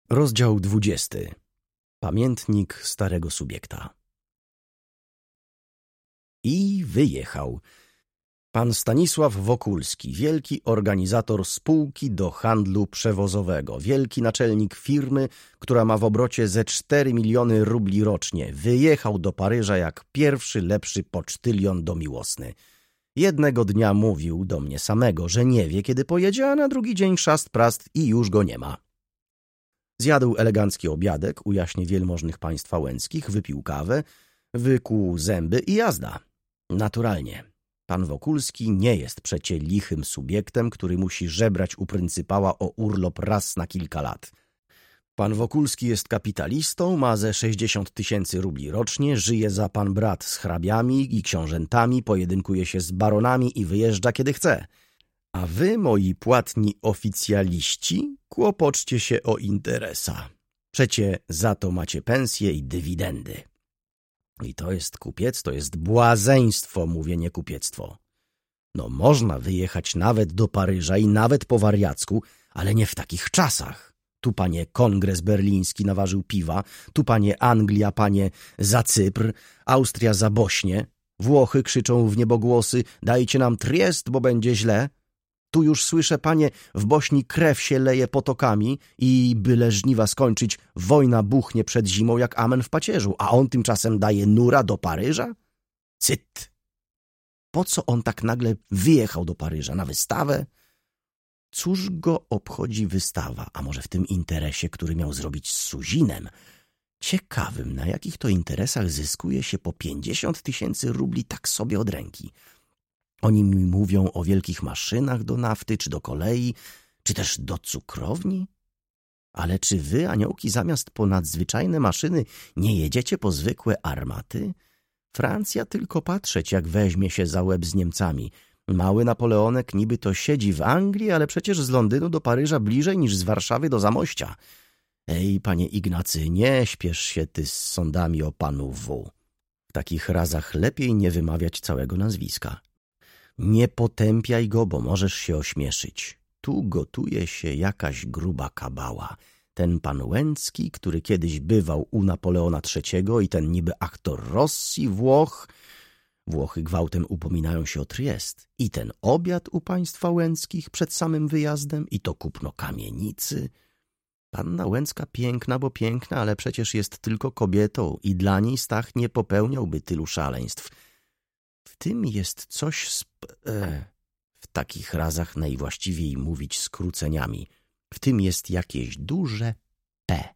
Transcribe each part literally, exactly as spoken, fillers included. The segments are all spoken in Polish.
Rozdział dwudziesty. Pamiętnik starego subiekta. I wyjechał. Pan Stanisław Wokulski, wielki organizator spółki do handlu przewozowego, wielki naczelnik firmy, która ma w obrocie ze cztery miliony rubli rocznie, wyjechał do Paryża jak pierwszy lepszy pocztylion do Miłosny. Jednego dnia mówił do mnie samego, że nie wie, kiedy pojedzie, a na drugi dzień szast prast i już go nie ma. Zjadł elegancki obiadek u jaśnie wielmożnych państwa łęckich, wypił kawę, wykuł zęby i jazda. Naturalnie. Pan Wokulski nie jest przecie lichym subiektem, który musi żebrać u pryncypała o urlop raz na kilka lat. Pan Wokulski jest kapitalistą, ma ze sześćdziesiąt tysięcy rubli rocznie, żyje za pan brat z hrabiami i książętami, pojedynkuje się z baronami i wyjeżdża kiedy chce. A wy, moi płatni oficjaliści, kłopoczcie się o interesa. Przecie za to macie pensje i dywidendy. I to jest kupiec, to jest błazeństwo, mówienie kupiectwo. No można wyjechać nawet do Paryża i nawet po wariacku, ale nie w takich czasach. Tu panie kongres berliński naważył piwa, tu panie Anglia, panie za Cypr, Austria za Bośnię, Włochy krzyczą w niebogłosy, dajcie nam Triest, bo będzie źle. Tu już słyszę, panie, w Bośni krew się leje potokami i byle żniwa skończyć, wojna buchnie przed zimą jak amen w pacierzu, a on tymczasem daje nura do Paryża? Cyt! Po co on tak nagle wyjechał do Paryża? Na wystawę? Cóż go obchodzi wystawa, a może w tym interesie, który miał zrobić z Suzinem? Ciekawym, na jakich to interesach zyskuje się po pięćdziesiąt tysięcy rubli tak sobie od ręki. Oni mi mówią o wielkich maszynach do nafty, czy do kolei, czy też do cukrowni. Ale czy wy, aniołki, zamiast po nadzwyczajne maszyny nie jedziecie po zwykłe armaty? Francja tylko patrzeć, jak weźmie się za łeb z Niemcami. Mały Napoleonek niby to siedzi w Anglii, ale przecież z Londynu do Paryża bliżej niż z Warszawy do Zamościa. Ej, panie Ignacy, nie śpiesz się ty z sądami o panu W. W takich razach lepiej nie wymawiać całego nazwiska. Nie potępiaj go, bo możesz się ośmieszyć. Tu gotuje się jakaś gruba kabała. Ten pan Łęcki, który kiedyś bywał u Napoleona trzeciego i ten niby aktor Rossi Włoch. Włochy gwałtem upominają się o Triest. I ten obiad u państwa Łęckich przed samym wyjazdem i to kupno kamienicy. Panna Łęcka piękna, bo piękna, ale przecież jest tylko kobietą i dla niej Stach nie popełniałby tylu szaleństw. W tym jest coś sp... E, w takich razach najwłaściwiej mówić skróceniami. W tym jest jakieś duże P.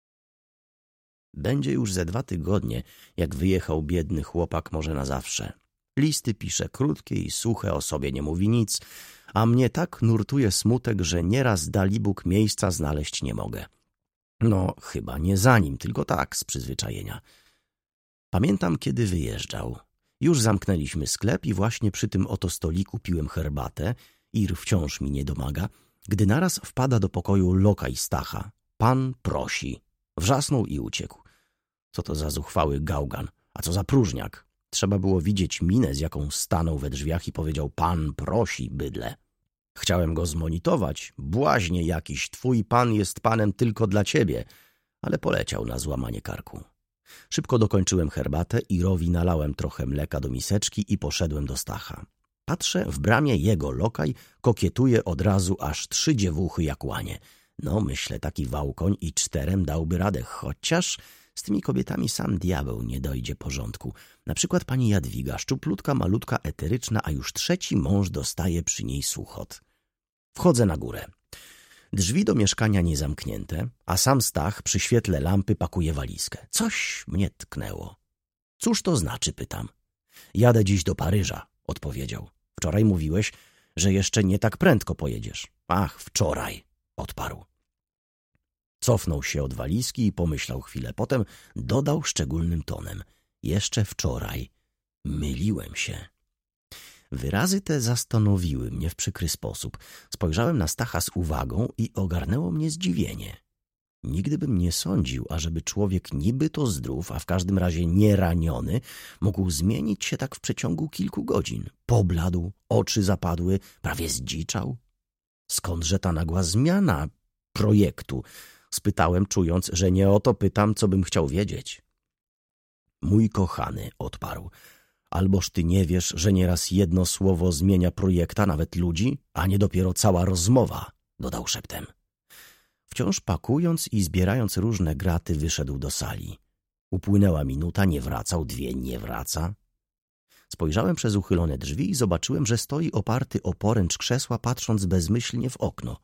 Będzie już ze dwa tygodnie, jak wyjechał biedny chłopak może na zawsze. Listy pisze krótkie i suche, o sobie nie mówi nic, a mnie tak nurtuje smutek, że nieraz dalibóg miejsca znaleźć nie mogę. No, chyba nie za nim, tylko tak, z przyzwyczajenia. Pamiętam, kiedy wyjeżdżał. Już zamknęliśmy sklep i właśnie przy tym oto stoliku piłem herbatę, Ir wciąż mi nie domaga, gdy naraz wpada do pokoju lokaj Stacha. Pan prosi. Wrzasnął i uciekł. Co to za zuchwały gałgan, a co za próżniak. Trzeba było widzieć minę, z jaką stanął we drzwiach i powiedział: pan prosi, bydle. Chciałem go zmonitować. Błaźnie jakiś, twój pan jest panem tylko dla ciebie, ale poleciał na złamanie karku. Szybko dokończyłem herbatę, Irowi nalałem trochę mleka do miseczki i poszedłem do Stacha. Patrzę, w bramie jego lokaj kokietuje od razu aż trzy dziewuchy jak łanie. No, myślę, taki wałkoń i czterem dałby radę, chociaż z tymi kobietami sam diabeł nie dojdzie porządku. Na przykład pani Jadwiga, szczuplutka, malutka, eteryczna, a już trzeci mąż dostaje przy niej suchot. Wchodzę na górę. Drzwi do mieszkania niezamknięte, a sam Stach przy świetle lampy pakuje walizkę. Coś mnie tknęło. Cóż to znaczy, pytam. Jadę dziś do Paryża, odpowiedział. Wczoraj mówiłeś, że jeszcze nie tak prędko pojedziesz. Ach, wczoraj, odparł. Cofnął się od walizki i pomyślał chwilę. Potem dodał szczególnym tonem. Jeszcze wczoraj myliłem się. Wyrazy te zastanowiły mnie w przykry sposób. Spojrzałem na Stacha z uwagą i ogarnęło mnie zdziwienie. Nigdy bym nie sądził, ażeby człowiek niby to zdrów, a w każdym razie nie raniony, mógł zmienić się tak w przeciągu kilku godzin. Pobladł, oczy zapadły, prawie zdziczał. Skądże ta nagła zmiana projektu? Spytałem, czując, że nie o to pytam, co bym chciał wiedzieć. Mój kochany, odparł, alboż ty nie wiesz, że nieraz jedno słowo zmienia projekta, nawet ludzi, a nie dopiero cała rozmowa, dodał szeptem. Wciąż pakując i zbierając różne graty, wyszedł do sali. Upłynęła minuta, nie wracał, dwie, nie wraca. Spojrzałem przez uchylone drzwi i zobaczyłem, że stoi oparty o poręcz krzesła, patrząc bezmyślnie w okno.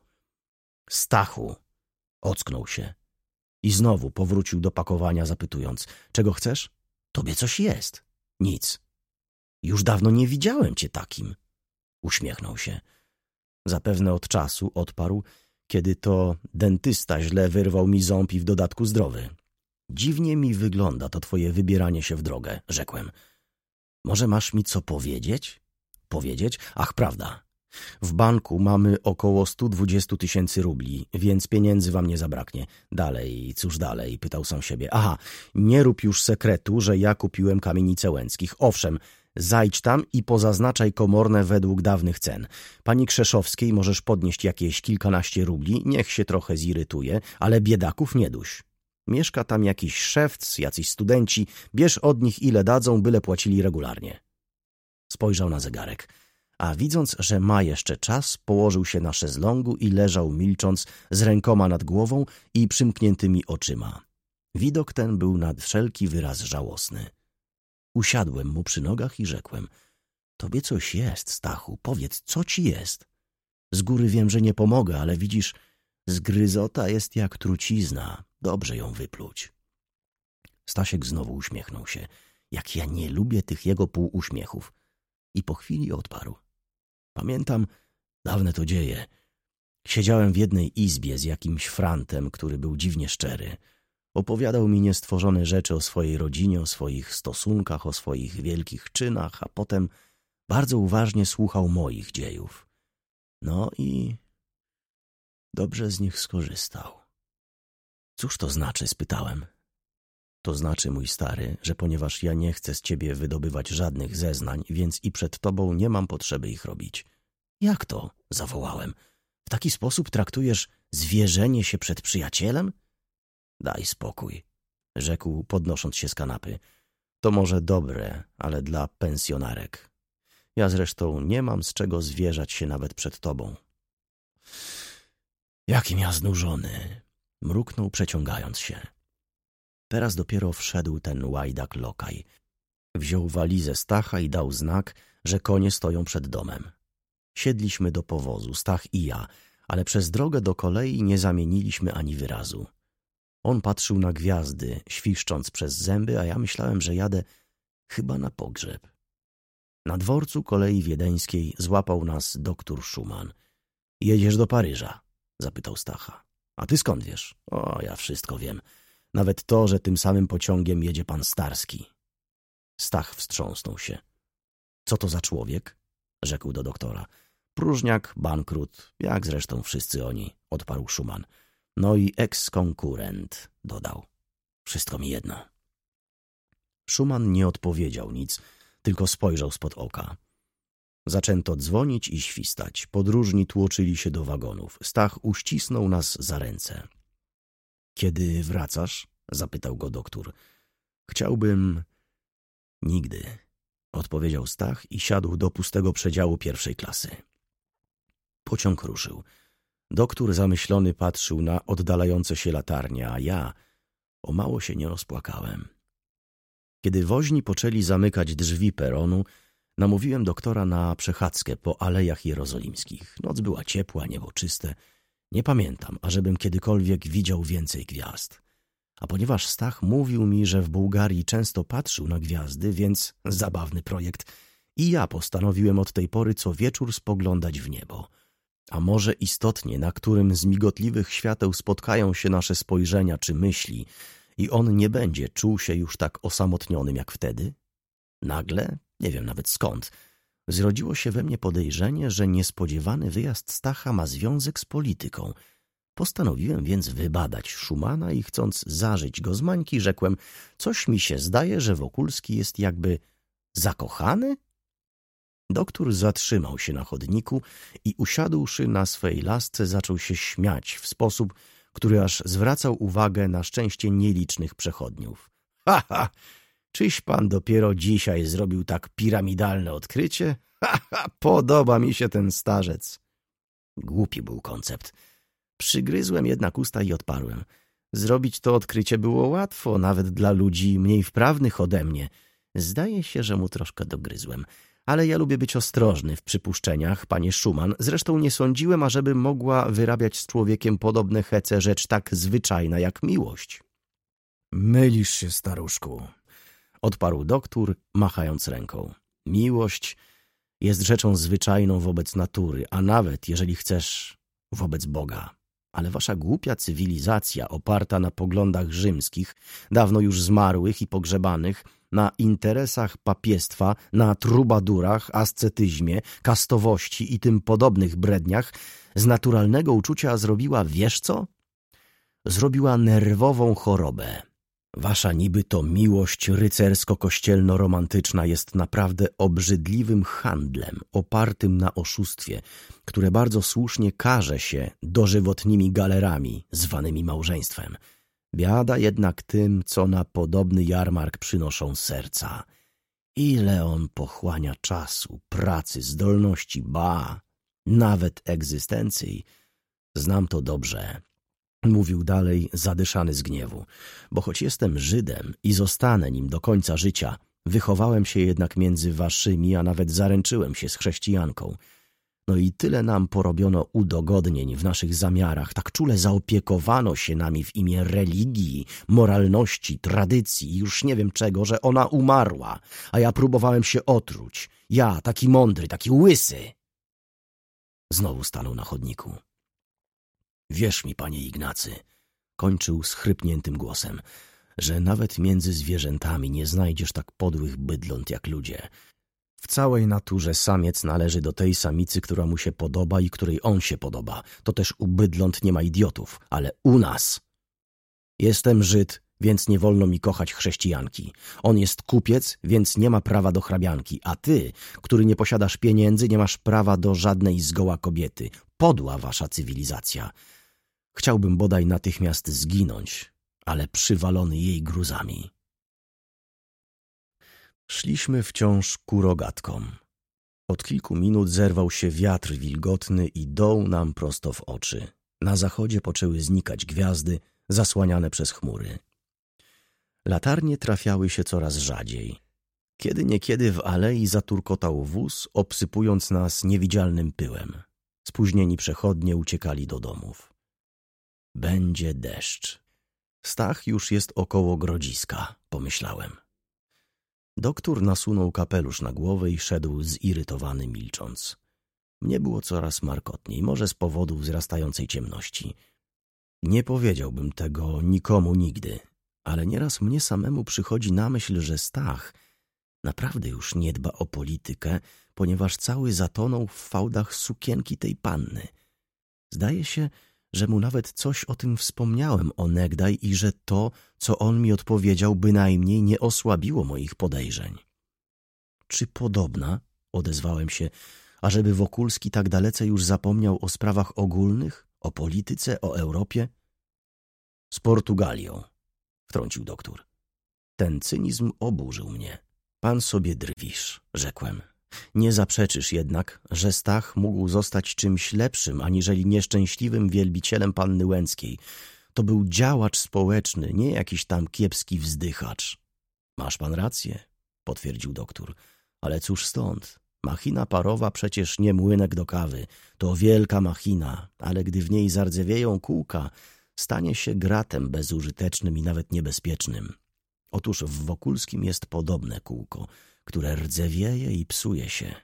Stachu! Ocknął się. I znowu powrócił do pakowania, zapytując, czego chcesz? Tobie coś jest. Nic. Już dawno nie widziałem cię takim. Uśmiechnął się. Zapewne od czasu, odparł, kiedy to dentysta źle wyrwał mi ząb i w dodatku zdrowy. Dziwnie mi wygląda to twoje wybieranie się w drogę, rzekłem. Może masz mi co powiedzieć? Powiedzieć? Ach, prawda. W banku mamy około stu dwudziestu tysięcy rubli, więc pieniędzy wam nie zabraknie. Dalej, cóż dalej? Pytał sam siebie. Aha, nie rób już sekretu, że ja kupiłem kamienicę Łęckich. Owszem, zajdź tam i pozaznaczaj komorne według dawnych cen. Pani Krzeszowskiej możesz podnieść jakieś kilkanaście rubli, niech się trochę zirytuje, ale biedaków nie duś. Mieszka tam jakiś szewc, jacyś studenci, bierz od nich ile dadzą, byle płacili regularnie. Spojrzał na zegarek, a widząc, że ma jeszcze czas, położył się na szezlongu i leżał milcząc, z rękoma nad głową i przymkniętymi oczyma. Widok ten był nad wszelki wyraz żałosny. Usiadłem mu przy nogach i rzekłem, tobie coś jest, Stachu, powiedz, co ci jest? Z góry wiem, że nie pomogę, ale widzisz, zgryzota jest jak trucizna, dobrze ją wypluć. Stasiek znowu uśmiechnął się, jak ja nie lubię tych jego półuśmiechów. I po chwili odparł. Pamiętam, dawne to dzieje. Siedziałem w jednej izbie z jakimś frantem, który był dziwnie szczery. Opowiadał mi niestworzone rzeczy o swojej rodzinie, o swoich stosunkach, o swoich wielkich czynach, a potem bardzo uważnie słuchał moich dziejów. No i dobrze z nich skorzystał. Cóż to znaczy? Spytałem. To znaczy, mój stary, że ponieważ ja nie chcę z ciebie wydobywać żadnych zeznań, więc i przed tobą nie mam potrzeby ich robić. Jak to? Zawołałem. W taki sposób traktujesz zwierzenie się przed przyjacielem? Daj spokój, rzekł, podnosząc się z kanapy. To może dobre, ale dla pensjonarek. Ja zresztą nie mam z czego zwierzać się nawet przed tobą. Jakim ja znużony, mruknął, przeciągając się. Teraz dopiero wszedł ten łajdak lokaj. Wziął walizę Stacha i dał znak, że konie stoją przed domem. Siedliśmy do powozu, Stach i ja, ale przez drogę do kolei nie zamieniliśmy ani wyrazu. On patrzył na gwiazdy, świszcząc przez zęby, a ja myślałem, że jadę chyba na pogrzeb. Na dworcu kolei wiedeńskiej złapał nas doktor Szuman. — Jedziesz do Paryża? — zapytał Stacha. — A ty skąd wiesz? — O, ja wszystko wiem. Nawet to, że tym samym pociągiem jedzie pan Starski. Stach wstrząsnął się. — Co to za człowiek? — rzekł do doktora. — Próżniak, bankrut, jak zresztą wszyscy oni — odparł Szuman. — No i eks-konkurent — dodał. — Wszystko mi jedno. Szuman nie odpowiedział nic, tylko spojrzał spod oka. Zaczęto dzwonić i świstać. Podróżni tłoczyli się do wagonów. Stach uścisnął nas za ręce. — Kiedy wracasz? — zapytał go doktor. — Chciałbym... Nigdy — odpowiedział Stach i siadł do pustego przedziału pierwszej klasy. Pociąg ruszył. Doktor zamyślony patrzył na oddalające się latarnie, a ja o mało się nie rozpłakałem. Kiedy woźni poczęli zamykać drzwi peronu, namówiłem doktora na przechadzkę po alejach jerozolimskich. Noc była ciepła, niebo czyste. Nie pamiętam, ażebym kiedykolwiek widział więcej gwiazd. A ponieważ Stach mówił mi, że w Bułgarii często patrzył na gwiazdy, więc zabawny projekt, i ja postanowiłem od tej pory co wieczór spoglądać w niebo. A może istotnie, na którym z migotliwych świateł spotkają się nasze spojrzenia czy myśli i on nie będzie czuł się już tak osamotnionym jak wtedy? Nagle, nie wiem nawet skąd, zrodziło się we mnie podejrzenie, że niespodziewany wyjazd Stacha ma związek z polityką. Postanowiłem więc wybadać Szumana i chcąc zażyć go z mańki, rzekłem, coś mi się zdaje, że Wokulski jest jakby zakochany? Doktor zatrzymał się na chodniku i usiadłszy na swej lasce zaczął się śmiać w sposób, który aż zwracał uwagę na szczęście nielicznych przechodniów. Ha, ha! Czyś pan dopiero dzisiaj zrobił tak piramidalne odkrycie? Ha, ha! Podoba mi się ten starzec. Głupi był koncept. Przygryzłem jednak usta i odparłem. Zrobić to odkrycie było łatwo, nawet dla ludzi mniej wprawnych ode mnie. Zdaje się, że mu troszkę dogryzłem. Ale ja lubię być ostrożny w przypuszczeniach, panie Schumann. Zresztą nie sądziłem, ażeby mogła wyrabiać z człowiekiem podobne hece rzecz tak zwyczajna jak miłość. Mylisz się, staruszku, odparł doktor, machając ręką. Miłość jest rzeczą zwyczajną wobec natury, a nawet, jeżeli chcesz, wobec Boga. Ale wasza głupia cywilizacja, oparta na poglądach rzymskich, dawno już zmarłych i pogrzebanych, na interesach papiestwa, na trubadurach, ascetyzmie, kastowości i tym podobnych bredniach, z naturalnego uczucia zrobiła, wiesz co? Zrobiła nerwową chorobę. Wasza niby to miłość rycersko-kościelno-romantyczna jest naprawdę obrzydliwym handlem, opartym na oszustwie, które bardzo słusznie karze się dożywotnimi galerami, zwanymi małżeństwem. Biada jednak tym, co na podobny jarmark przynoszą serca. Ile on pochłania czasu, pracy, zdolności, ba, nawet egzystencji. Znam to dobrze. Mówił dalej, zadyszany z gniewu, bo choć jestem Żydem i zostanę nim do końca życia, wychowałem się jednak między waszymi, a nawet zaręczyłem się z chrześcijanką. No i tyle nam porobiono udogodnień w naszych zamiarach, tak czule zaopiekowano się nami w imię religii, moralności, tradycji i już nie wiem czego, że ona umarła, a ja próbowałem się otruć. Ja, taki mądry, taki łysy. Znowu stanął na chodniku. Wierz mi, panie Ignacy, kończył schrypniętym głosem, że nawet między zwierzętami nie znajdziesz tak podłych bydląt jak ludzie. W całej naturze samiec należy do tej samicy, która mu się podoba i której on się podoba. To też u bydląt nie ma idiotów, ale u nas. Jestem Żyd, więc nie wolno mi kochać chrześcijanki. On jest kupiec, więc nie ma prawa do hrabianki, a ty, który nie posiadasz pieniędzy, nie masz prawa do żadnej zgoła kobiety. Podła wasza cywilizacja. Chciałbym bodaj natychmiast zginąć, ale przywalony jej gruzami. Szliśmy wciąż ku rogatkom. Od kilku minut zerwał się wiatr wilgotny i dął nam prosto w oczy. Na zachodzie poczęły znikać gwiazdy, zasłaniane przez chmury. Latarnie trafiały się coraz rzadziej. Kiedy niekiedy w alei zaturkotał wóz, obsypując nas niewidzialnym pyłem. Spóźnieni przechodnie uciekali do domów. Będzie deszcz. Stach już jest około grodziska, pomyślałem. Doktor nasunął kapelusz na głowę i szedł zirytowany, milcząc. Mnie było coraz markotniej, może z powodu wzrastającej ciemności. Nie powiedziałbym tego nikomu nigdy, ale nieraz mnie samemu przychodzi na myśl, że Stach naprawdę już nie dba o politykę, ponieważ cały zatonął w fałdach sukienki tej panny. Zdaje się, że mu nawet coś o tym wspomniałem onegdaj i że to, co on mi odpowiedział, bynajmniej nie osłabiło moich podejrzeń. Czy podobna, odezwałem się, ażeby Wokulski tak dalece już zapomniał o sprawach ogólnych, o polityce, o Europie? Z Portugalią, wtrącił doktor. Ten cynizm oburzył mnie. Pan sobie drwisz, rzekłem. Nie zaprzeczysz jednak, że Stach mógł zostać czymś lepszym, aniżeli nieszczęśliwym wielbicielem panny Łęckiej. To był działacz społeczny, nie jakiś tam kiepski wzdychacz. Masz pan rację, potwierdził doktor. Ale cóż stąd? Machina parowa przecież nie młynek do kawy. To wielka machina, ale gdy w niej zardzewieją kółka, stanie się gratem bezużytecznym i nawet niebezpiecznym. Otóż w Wokulskim jest podobne kółko, które rdzewieje i psuje się.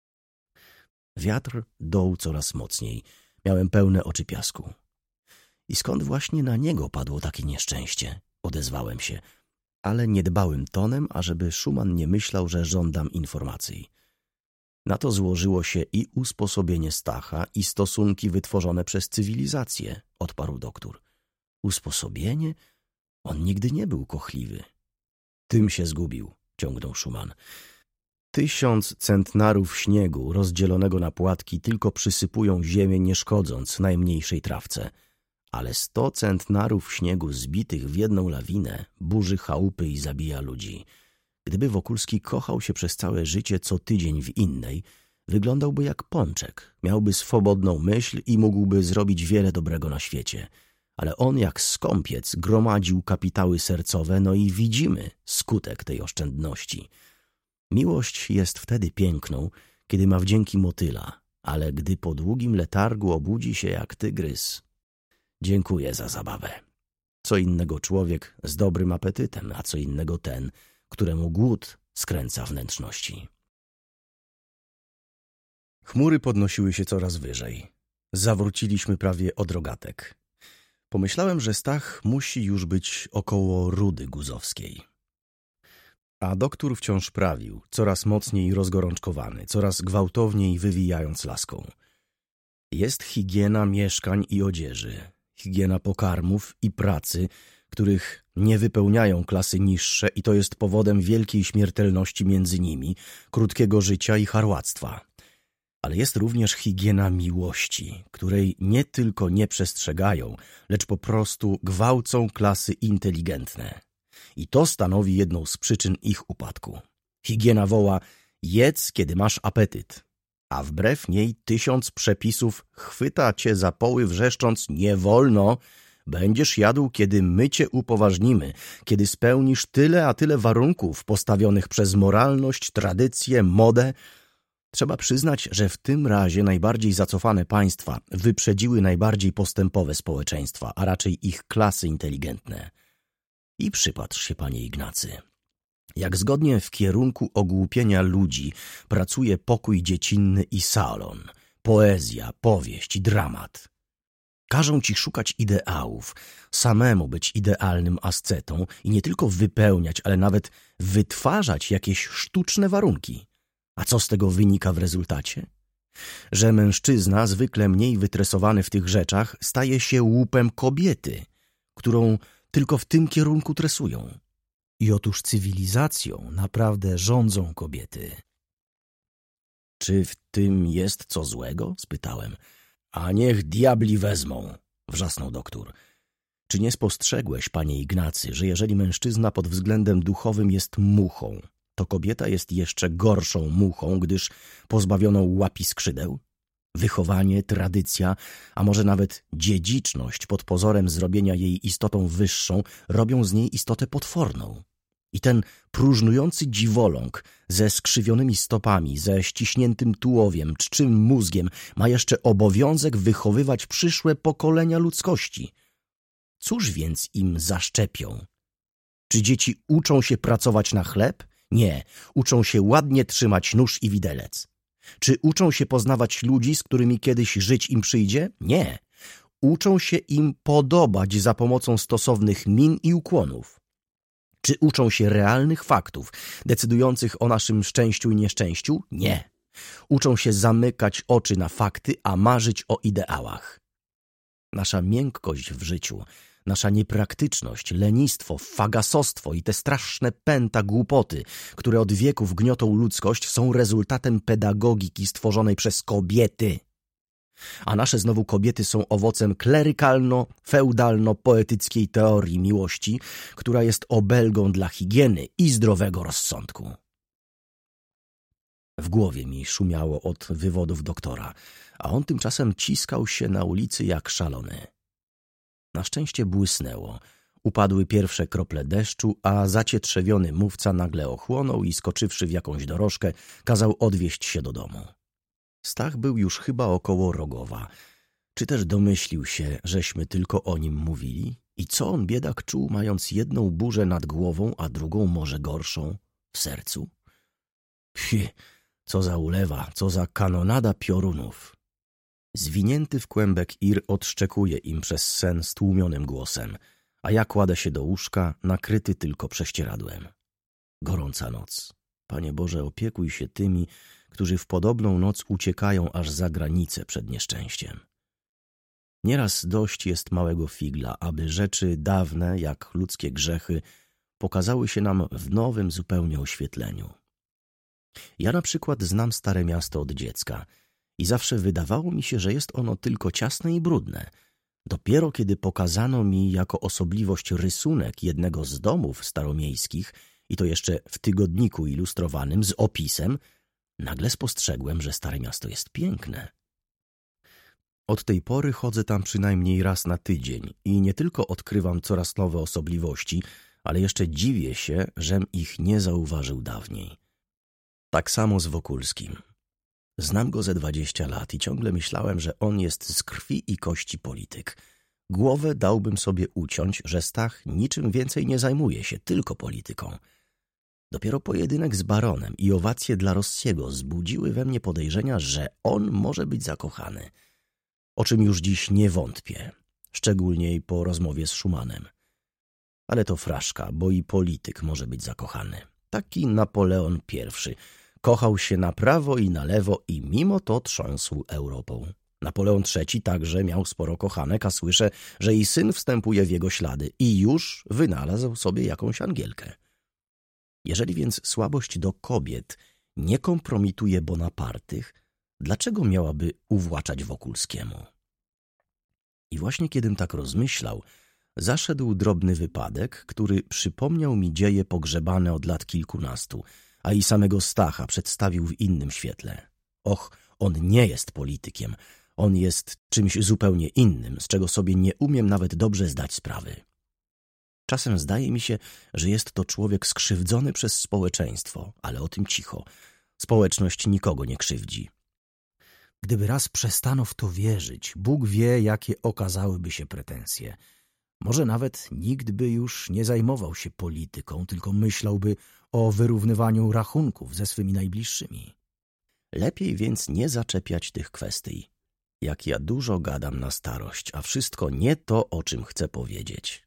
Wiatr dął coraz mocniej. Miałem pełne oczy piasku. I skąd właśnie na niego padło takie nieszczęście? Odezwałem się, ale niedbałym tonem, ażeby Schumann nie myślał, że żądam informacji. Na to złożyło się i usposobienie Stacha, i stosunki wytworzone przez cywilizację, odparł doktor. Usposobienie? On nigdy nie był kochliwy. Tym się zgubił, ciągnął Schumann. Tysiąc centnarów śniegu rozdzielonego na płatki tylko przysypują ziemię, nie szkodząc najmniejszej trawce. ale sto centnarów śniegu zbitych w jedną lawinę burzy chałupy i zabija ludzi. Gdyby Wokulski kochał się przez całe życie co tydzień w innej, wyglądałby jak pączek, miałby swobodną myśl i mógłby zrobić wiele dobrego na świecie. Ale on jak skąpiec gromadził kapitały sercowe, no i widzimy skutek tej oszczędności. Miłość jest wtedy piękną, kiedy ma wdzięki motyla, ale gdy po długim letargu obudzi się jak tygrys. Dziękuję za zabawę. Co innego człowiek z dobrym apetytem, a co innego ten, któremu głód skręca wnętrzności. Chmury podnosiły się coraz wyżej. Zawróciliśmy prawie od rogatek. Pomyślałem, że Stach musi już być około Rudy Guzowskiej. A doktor wciąż prawił, coraz mocniej rozgorączkowany, coraz gwałtowniej wywijając laską. Jest higiena mieszkań i odzieży, higiena pokarmów i pracy, których nie wypełniają klasy niższe i to jest powodem wielkiej śmiertelności między nimi, krótkiego życia i charłactwa. Ale jest również higiena miłości, której nie tylko nie przestrzegają, lecz po prostu gwałcą klasy inteligentne. I to stanowi jedną z przyczyn ich upadku. Higiena woła: jedz, kiedy masz apetyt, a wbrew niej tysiąc przepisów chwyta cię za poły, wrzeszcząc: nie wolno, będziesz jadł, kiedy my cię upoważnimy, kiedy spełnisz tyle a tyle warunków postawionych przez moralność, tradycję, modę. Trzeba przyznać, że w tym razie najbardziej zacofane państwa wyprzedziły najbardziej postępowe społeczeństwa, a raczej ich klasy inteligentne. I przypatrz się, panie Ignacy. Jak zgodnie w kierunku ogłupienia ludzi pracuje pokój dziecinny i salon, poezja, powieść i dramat. Każą ci szukać ideałów, samemu być idealnym ascetą i nie tylko wypełniać, ale nawet wytwarzać jakieś sztuczne warunki. A co z tego wynika w rezultacie? Że mężczyzna, zwykle mniej wytresowany w tych rzeczach, staje się łupem kobiety, którą tylko w tym kierunku tresują. I otóż cywilizacją naprawdę rządzą kobiety. Czy w tym jest co złego? Spytałem. A niech diabli wezmą, wrzasnął doktor. Czy nie spostrzegłeś, panie Ignacy, że jeżeli mężczyzna pod względem duchowym jest muchą, to kobieta jest jeszcze gorszą muchą, gdyż pozbawioną łapi skrzydeł? Wychowanie, tradycja, a może nawet dziedziczność pod pozorem zrobienia jej istotą wyższą robią z niej istotę potworną. I ten próżnujący dziwoląg ze skrzywionymi stopami, ze ściśniętym tułowiem, czczym mózgiem ma jeszcze obowiązek wychowywać przyszłe pokolenia ludzkości. Cóż więc im zaszczepią? Czy dzieci uczą się pracować na chleb? Nie, uczą się ładnie trzymać nóż i widelec. Czy uczą się poznawać ludzi, z którymi kiedyś żyć im przyjdzie? Nie. Uczą się im podobać za pomocą stosownych min i ukłonów. Czy uczą się realnych faktów, decydujących o naszym szczęściu i nieszczęściu? Nie. Uczą się zamykać oczy na fakty, a marzyć o ideałach. Nasza miękkość w życiu, nasza niepraktyczność, lenistwo, fagasostwo i te straszne pęta głupoty, które od wieków gniotą ludzkość, są rezultatem pedagogiki stworzonej przez kobiety. A nasze znowu kobiety są owocem klerykalno-feudalno-poetyckiej teorii miłości, która jest obelgą dla higieny i zdrowego rozsądku. W głowie mi szumiało od wywodów doktora, a on tymczasem ciskał się na ulicy jak szalony. Na szczęście błysnęło. Upadły pierwsze krople deszczu, a zacietrzewiony mówca nagle ochłonął i skoczywszy w jakąś dorożkę, kazał odwieźć się do domu. Stach był już chyba około Rogowa. Czy też domyślił się, żeśmy tylko o nim mówili? I co on, biedak, czuł, mając jedną burzę nad głową, a drugą może gorszą w sercu? Pfi, co za ulewa, co za kanonada piorunów. Zwinięty w kłębek Ir odszczekuje im przez sen stłumionym głosem, a ja kładę się do łóżka, nakryty tylko prześcieradłem. Gorąca noc. Panie Boże, opiekuj się tymi, którzy w podobną noc uciekają aż za granicę przed nieszczęściem. Nieraz dość jest małego figla, aby rzeczy dawne, jak ludzkie grzechy, pokazały się nam w nowym zupełnie oświetleniu. Ja na przykład znam Stare Miasto od dziecka i zawsze wydawało mi się, że jest ono tylko ciasne i brudne. Dopiero kiedy pokazano mi jako osobliwość rysunek jednego z domów staromiejskich, i to jeszcze w tygodniku ilustrowanym z opisem, nagle spostrzegłem, że Stare Miasto jest piękne. Od tej pory chodzę tam przynajmniej raz na tydzień i nie tylko odkrywam coraz nowe osobliwości, ale jeszcze dziwię się, żem ich nie zauważył dawniej. Tak samo z Wokulskim. Znam go ze dwadzieścia lat i ciągle myślałem, że on jest z krwi i kości polityk. Głowę dałbym sobie uciąć, że Stach niczym więcej nie zajmuje się, tylko polityką. Dopiero pojedynek z baronem i owacje dla Rossiego zbudziły we mnie podejrzenia, że on może być zakochany. O czym już dziś nie wątpię, szczególnie po rozmowie z Schumannem. Ale to fraszka, bo i polityk może być zakochany. Taki Napoleon pierwszy. Kochał się na prawo i na lewo i mimo to trząsł Europą. Napoleon trzeci także miał sporo kochanek, a słyszę, że i syn wstępuje w jego ślady i już wynalazł sobie jakąś Angielkę. Jeżeli więc słabość do kobiet nie kompromituje Bonapartych, dlaczego miałaby uwłaczać Wokulskiemu? I właśnie kiedym tak rozmyślał, zaszedł drobny wypadek, który przypomniał mi dzieje pogrzebane od lat kilkunastu, a i samego Stacha przedstawił w innym świetle. Och, on nie jest politykiem, on jest czymś zupełnie innym, z czego sobie nie umiem nawet dobrze zdać sprawy. Czasem zdaje mi się, że jest to człowiek skrzywdzony przez społeczeństwo, ale o tym cicho. Społeczność nikogo nie krzywdzi. Gdyby raz przestano w to wierzyć, Bóg wie, jakie okazałyby się pretensje. Może nawet nikt by już nie zajmował się polityką, tylko myślałby o wyrównywaniu rachunków ze swymi najbliższymi. Lepiej więc nie zaczepiać tych kwestii. Jak ja dużo gadam na starość, a wszystko nie to, o czym chcę powiedzieć.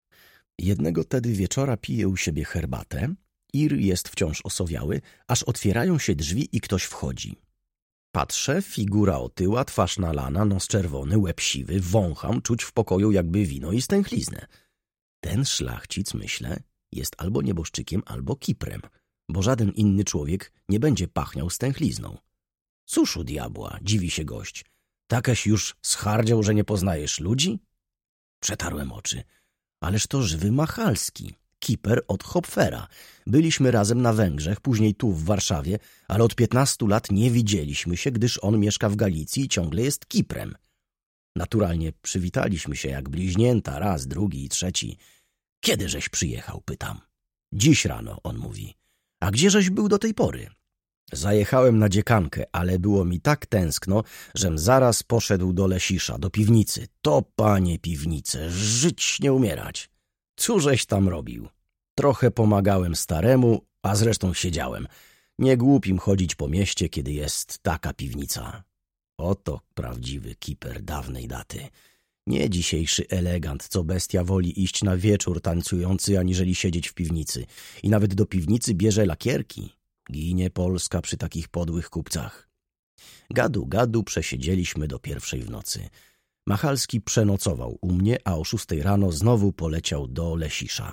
Jednego tedy wieczora piję u siebie herbatę, Ir jest wciąż osowiały, aż otwierają się drzwi i ktoś wchodzi. Patrzę, figura otyła, twarz nalana, nos czerwony, łeb siwy, wącham, czuć w pokoju jakby wino i stęchliznę. Ten szlachcic, myślę, jest albo nieboszczykiem, albo kiprem, bo żaden inny człowiek nie będzie pachniał stęchlizną. Cóż u diabła, dziwi się gość, takeś już schardział, że nie poznajesz ludzi? Przetarłem oczy. Ależ to żywy Machalski, kiper od Hopfera. Byliśmy razem na Węgrzech, później tu w Warszawie, ale od piętnastu lat nie widzieliśmy się, gdyż on mieszka w Galicji i ciągle jest kiprem. Naturalnie przywitaliśmy się jak bliźnięta, raz, drugi i trzeci. Kiedy żeś przyjechał, pytam. Dziś rano, on mówi. A gdzieżeś był do tej pory? Zajechałem na dziekankę, ale było mi tak tęskno, żem zaraz poszedł do Lesisza, do piwnicy. To, panie, piwnice, żyć nie umierać. Cóżeś tam robił? Trochę pomagałem staremu, a zresztą siedziałem. Nie głupim chodzić po mieście, kiedy jest taka piwnica. Oto prawdziwy kiper dawnej daty. Nie dzisiejszy elegant, co bestia woli iść na wieczór tańcujący, aniżeli siedzieć w piwnicy. I nawet do piwnicy bierze lakierki. Ginie Polska przy takich podłych kupcach. Gadu, gadu przesiedzieliśmy do pierwszej w nocy. Machalski przenocował u mnie, a o szóstej rano znowu poleciał do Lesisza.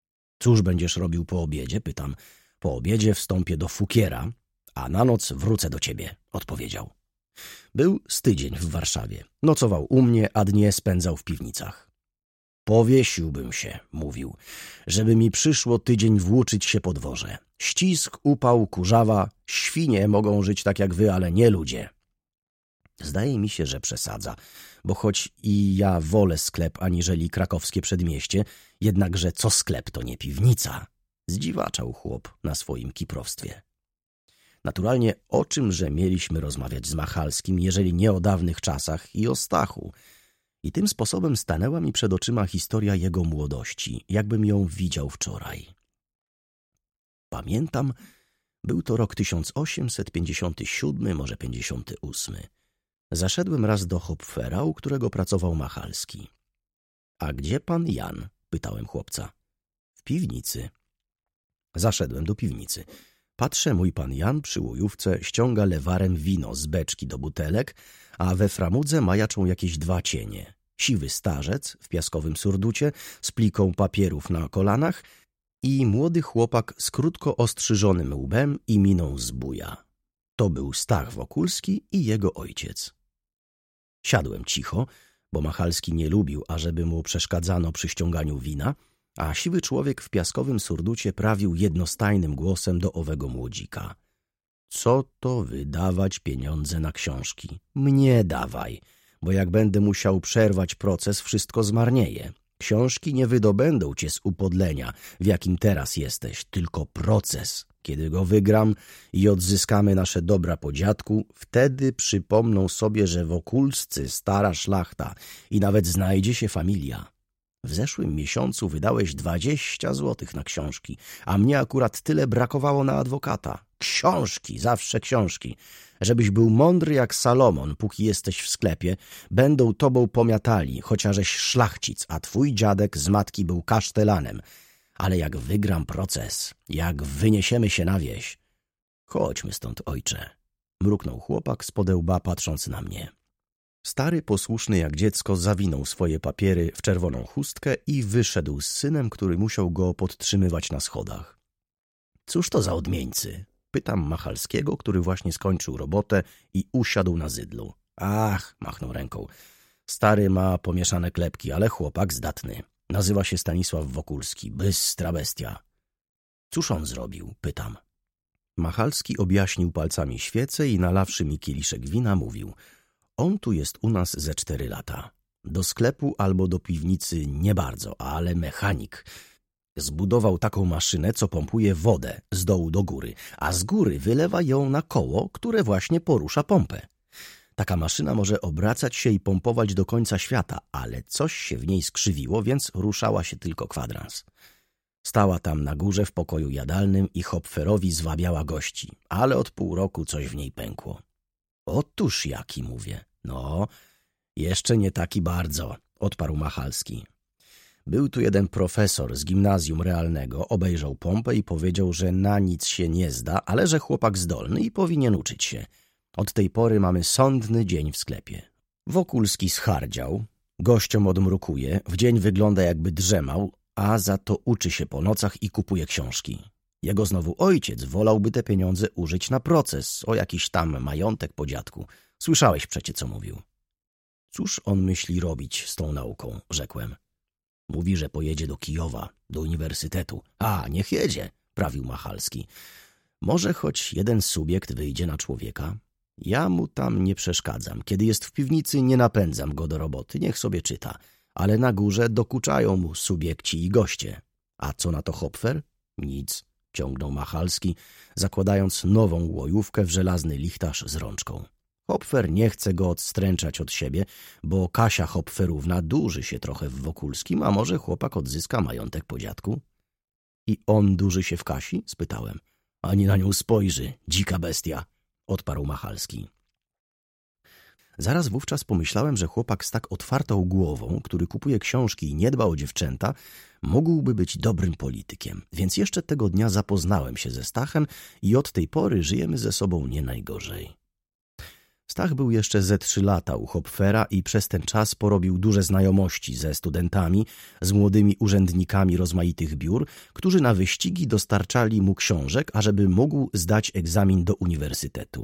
Cóż będziesz robił po obiedzie? Pytam. Po obiedzie wstąpię do Fukiera, a na noc wrócę do ciebie, odpowiedział. Był z tydzień w Warszawie. Nocował u mnie, a dnie spędzał w piwnicach. Powiesiłbym się, mówił, żeby mi przyszło tydzień włóczyć się po dworze. Ścisk, upał, kurzawa, świnie mogą żyć tak jak wy, ale nie ludzie. Zdaje mi się, że przesadza, bo choć i ja wolę sklep aniżeli krakowskie przedmieście, jednakże co sklep to nie piwnica. Zdziwaczał chłop na swoim kiprowstwie. Naturalnie o czymże mieliśmy rozmawiać z Machalskim, jeżeli nie o dawnych czasach i o Stachu. I tym sposobem stanęła mi przed oczyma historia jego młodości, jakbym ją widział wczoraj. Pamiętam, był to rok tysiąc osiemset pięćdziesiąty siódmy, może pięćdziesiąty ósmy. Zaszedłem raz do Hopfera, u którego pracował Machalski. — A gdzie pan Jan? — pytałem chłopca. — W piwnicy. Zaszedłem do piwnicy. Patrzę, mój pan Jan przy łojówce ściąga lewarem wino z beczki do butelek, a we framudze majaczą jakieś dwa cienie. Siwy starzec w piaskowym surducie z pliką papierów na kolanach i młody chłopak z krótko ostrzyżonym łbem i miną zbója. To był Stach Wokulski i jego ojciec. Siadłem cicho, bo Machalski nie lubił, ażeby mu przeszkadzano przy ściąganiu wina, a siwy człowiek w piaskowym surducie prawił jednostajnym głosem do owego młodzika. Co to wydawać pieniądze na książki? Mnie dawaj, bo jak będę musiał przerwać proces, wszystko zmarnieje. Książki nie wydobędą cię z upodlenia, w jakim teraz jesteś, tylko proces. Kiedy go wygram i odzyskamy nasze dobra po dziadku, wtedy przypomną sobie, że Wokulscy stara szlachta i nawet znajdzie się familia. W zeszłym miesiącu wydałeś dwadzieścia złotych na książki, a mnie akurat tyle brakowało na adwokata. Książki, zawsze książki. Żebyś był mądry jak Salomon, póki jesteś w sklepie, będą tobą pomiatali, chociażeś szlachcic, a twój dziadek z matki był kasztelanem. Ale jak wygram proces, jak wyniesiemy się na wieś... Chodźmy stąd, ojcze, mruknął chłopak z podełba, patrząc na mnie. Stary, posłuszny jak dziecko, zawinął swoje papiery w czerwoną chustkę i wyszedł z synem, który musiał go podtrzymywać na schodach. Cóż to za odmieńcy? Pytam Machalskiego, który właśnie skończył robotę i usiadł na zydlu. Ach, machnął ręką. Stary ma pomieszane klepki, ale chłopak zdatny. Nazywa się Stanisław Wokulski. Bystra bestia. Cóż on zrobił? Pytam. Machalski objaśnił palcami świecę i nalawszy mi kieliszek wina mówił. On tu jest u nas ze cztery lata. Do sklepu albo do piwnicy nie bardzo, ale mechanik. Zbudował taką maszynę, co pompuje wodę z dołu do góry, a z góry wylewa ją na koło, które właśnie porusza pompę. Taka maszyna może obracać się i pompować do końca świata, ale coś się w niej skrzywiło, więc ruszała się tylko kwadrans. Stała tam na górze w pokoju jadalnym i Hopferowi zwabiała gości, ale od pół roku coś w niej pękło. Otóż jaki, mówię. No, jeszcze nie taki bardzo, odparł Machalski. Był tu jeden profesor z gimnazjum realnego, obejrzał pompę i powiedział, że na nic się nie zda, ale że chłopak zdolny i powinien uczyć się. Od tej pory mamy sądny dzień w sklepie. Wokulski schardział, gościom odmrukuje, w dzień wygląda jakby drzemał, a za to uczy się po nocach i kupuje książki. Jego znowu ojciec wolałby te pieniądze użyć na proces, o jakiś tam majątek po dziadku. Słyszałeś przecie, co mówił. Cóż on myśli robić z tą nauką, rzekłem. Mówi, że pojedzie do Kijowa, do uniwersytetu. A, niech jedzie, prawił Machalski. Może choć jeden subiekt wyjdzie na człowieka. Ja mu tam nie przeszkadzam. Kiedy jest w piwnicy, nie napędzam go do roboty, niech sobie czyta. Ale na górze dokuczają mu subiekci i goście. A co na to Hopfer? Nic, ciągnął Machalski, zakładając nową łojówkę w żelazny lichtarz z rączką. Hopfer nie chce go odstręczać od siebie, bo Kasia Hopferówna duży się trochę w Wokulskim, a może chłopak odzyska majątek po dziadku? I on duży się w Kasi? Spytałem. Ani na nią spojrzy, dzika bestia, odparł Machalski. Zaraz wówczas pomyślałem, że chłopak z tak otwartą głową, który kupuje książki i nie dba o dziewczęta, mógłby być dobrym politykiem, więc jeszcze tego dnia zapoznałem się ze Stachem i od tej pory żyjemy ze sobą nie najgorzej. Stach był jeszcze ze trzy lata u Hopfera i przez ten czas porobił duże znajomości ze studentami, z młodymi urzędnikami rozmaitych biur, którzy na wyścigi dostarczali mu książek, ażeby mógł zdać egzamin do uniwersytetu.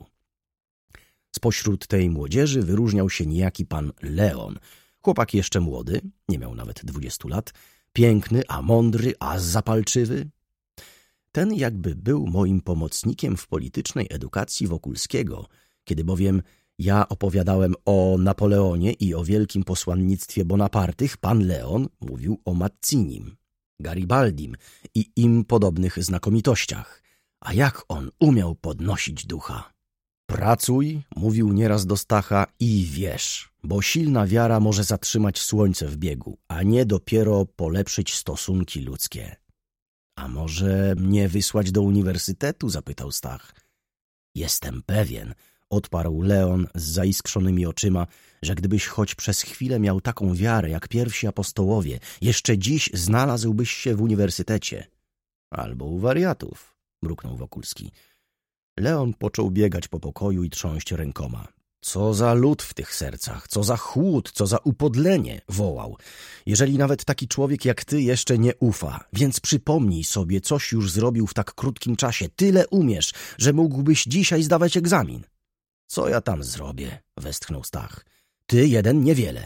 Spośród tej młodzieży wyróżniał się niejaki pan Leon. Chłopak jeszcze młody, nie miał nawet dwudziestu lat, piękny, a mądry, a zapalczywy. Ten jakby był moim pomocnikiem w politycznej edukacji Wokulskiego, kiedy bowiem ja opowiadałem o Napoleonie i o wielkim posłannictwie Bonapartych, pan Leon mówił o Mazzinim, Garibaldim i im podobnych znakomitościach. A jak on umiał podnosić ducha! Pracuj, mówił nieraz do Stacha, i wierz, bo silna wiara może zatrzymać słońce w biegu, a nie dopiero polepszyć stosunki ludzkie. A może mnie wysłać do uniwersytetu? Zapytał Stach. Jestem pewien, odparł Leon z zaiskrzonymi oczyma, że gdybyś choć przez chwilę miał taką wiarę jak pierwsi apostołowie, jeszcze dziś znalazłbyś się w uniwersytecie. Albo u wariatów, mruknął Wokulski. Leon począł biegać po pokoju i trząść rękoma. Co za lód w tych sercach, co za chłód, co za upodlenie, wołał. Jeżeli nawet taki człowiek jak ty jeszcze nie ufa, więc przypomnij sobie, coś już zrobił w tak krótkim czasie. Tyle umiesz, że mógłbyś dzisiaj zdawać egzamin. Co ja tam zrobię? Westchnął Stach. Ty jeden niewiele.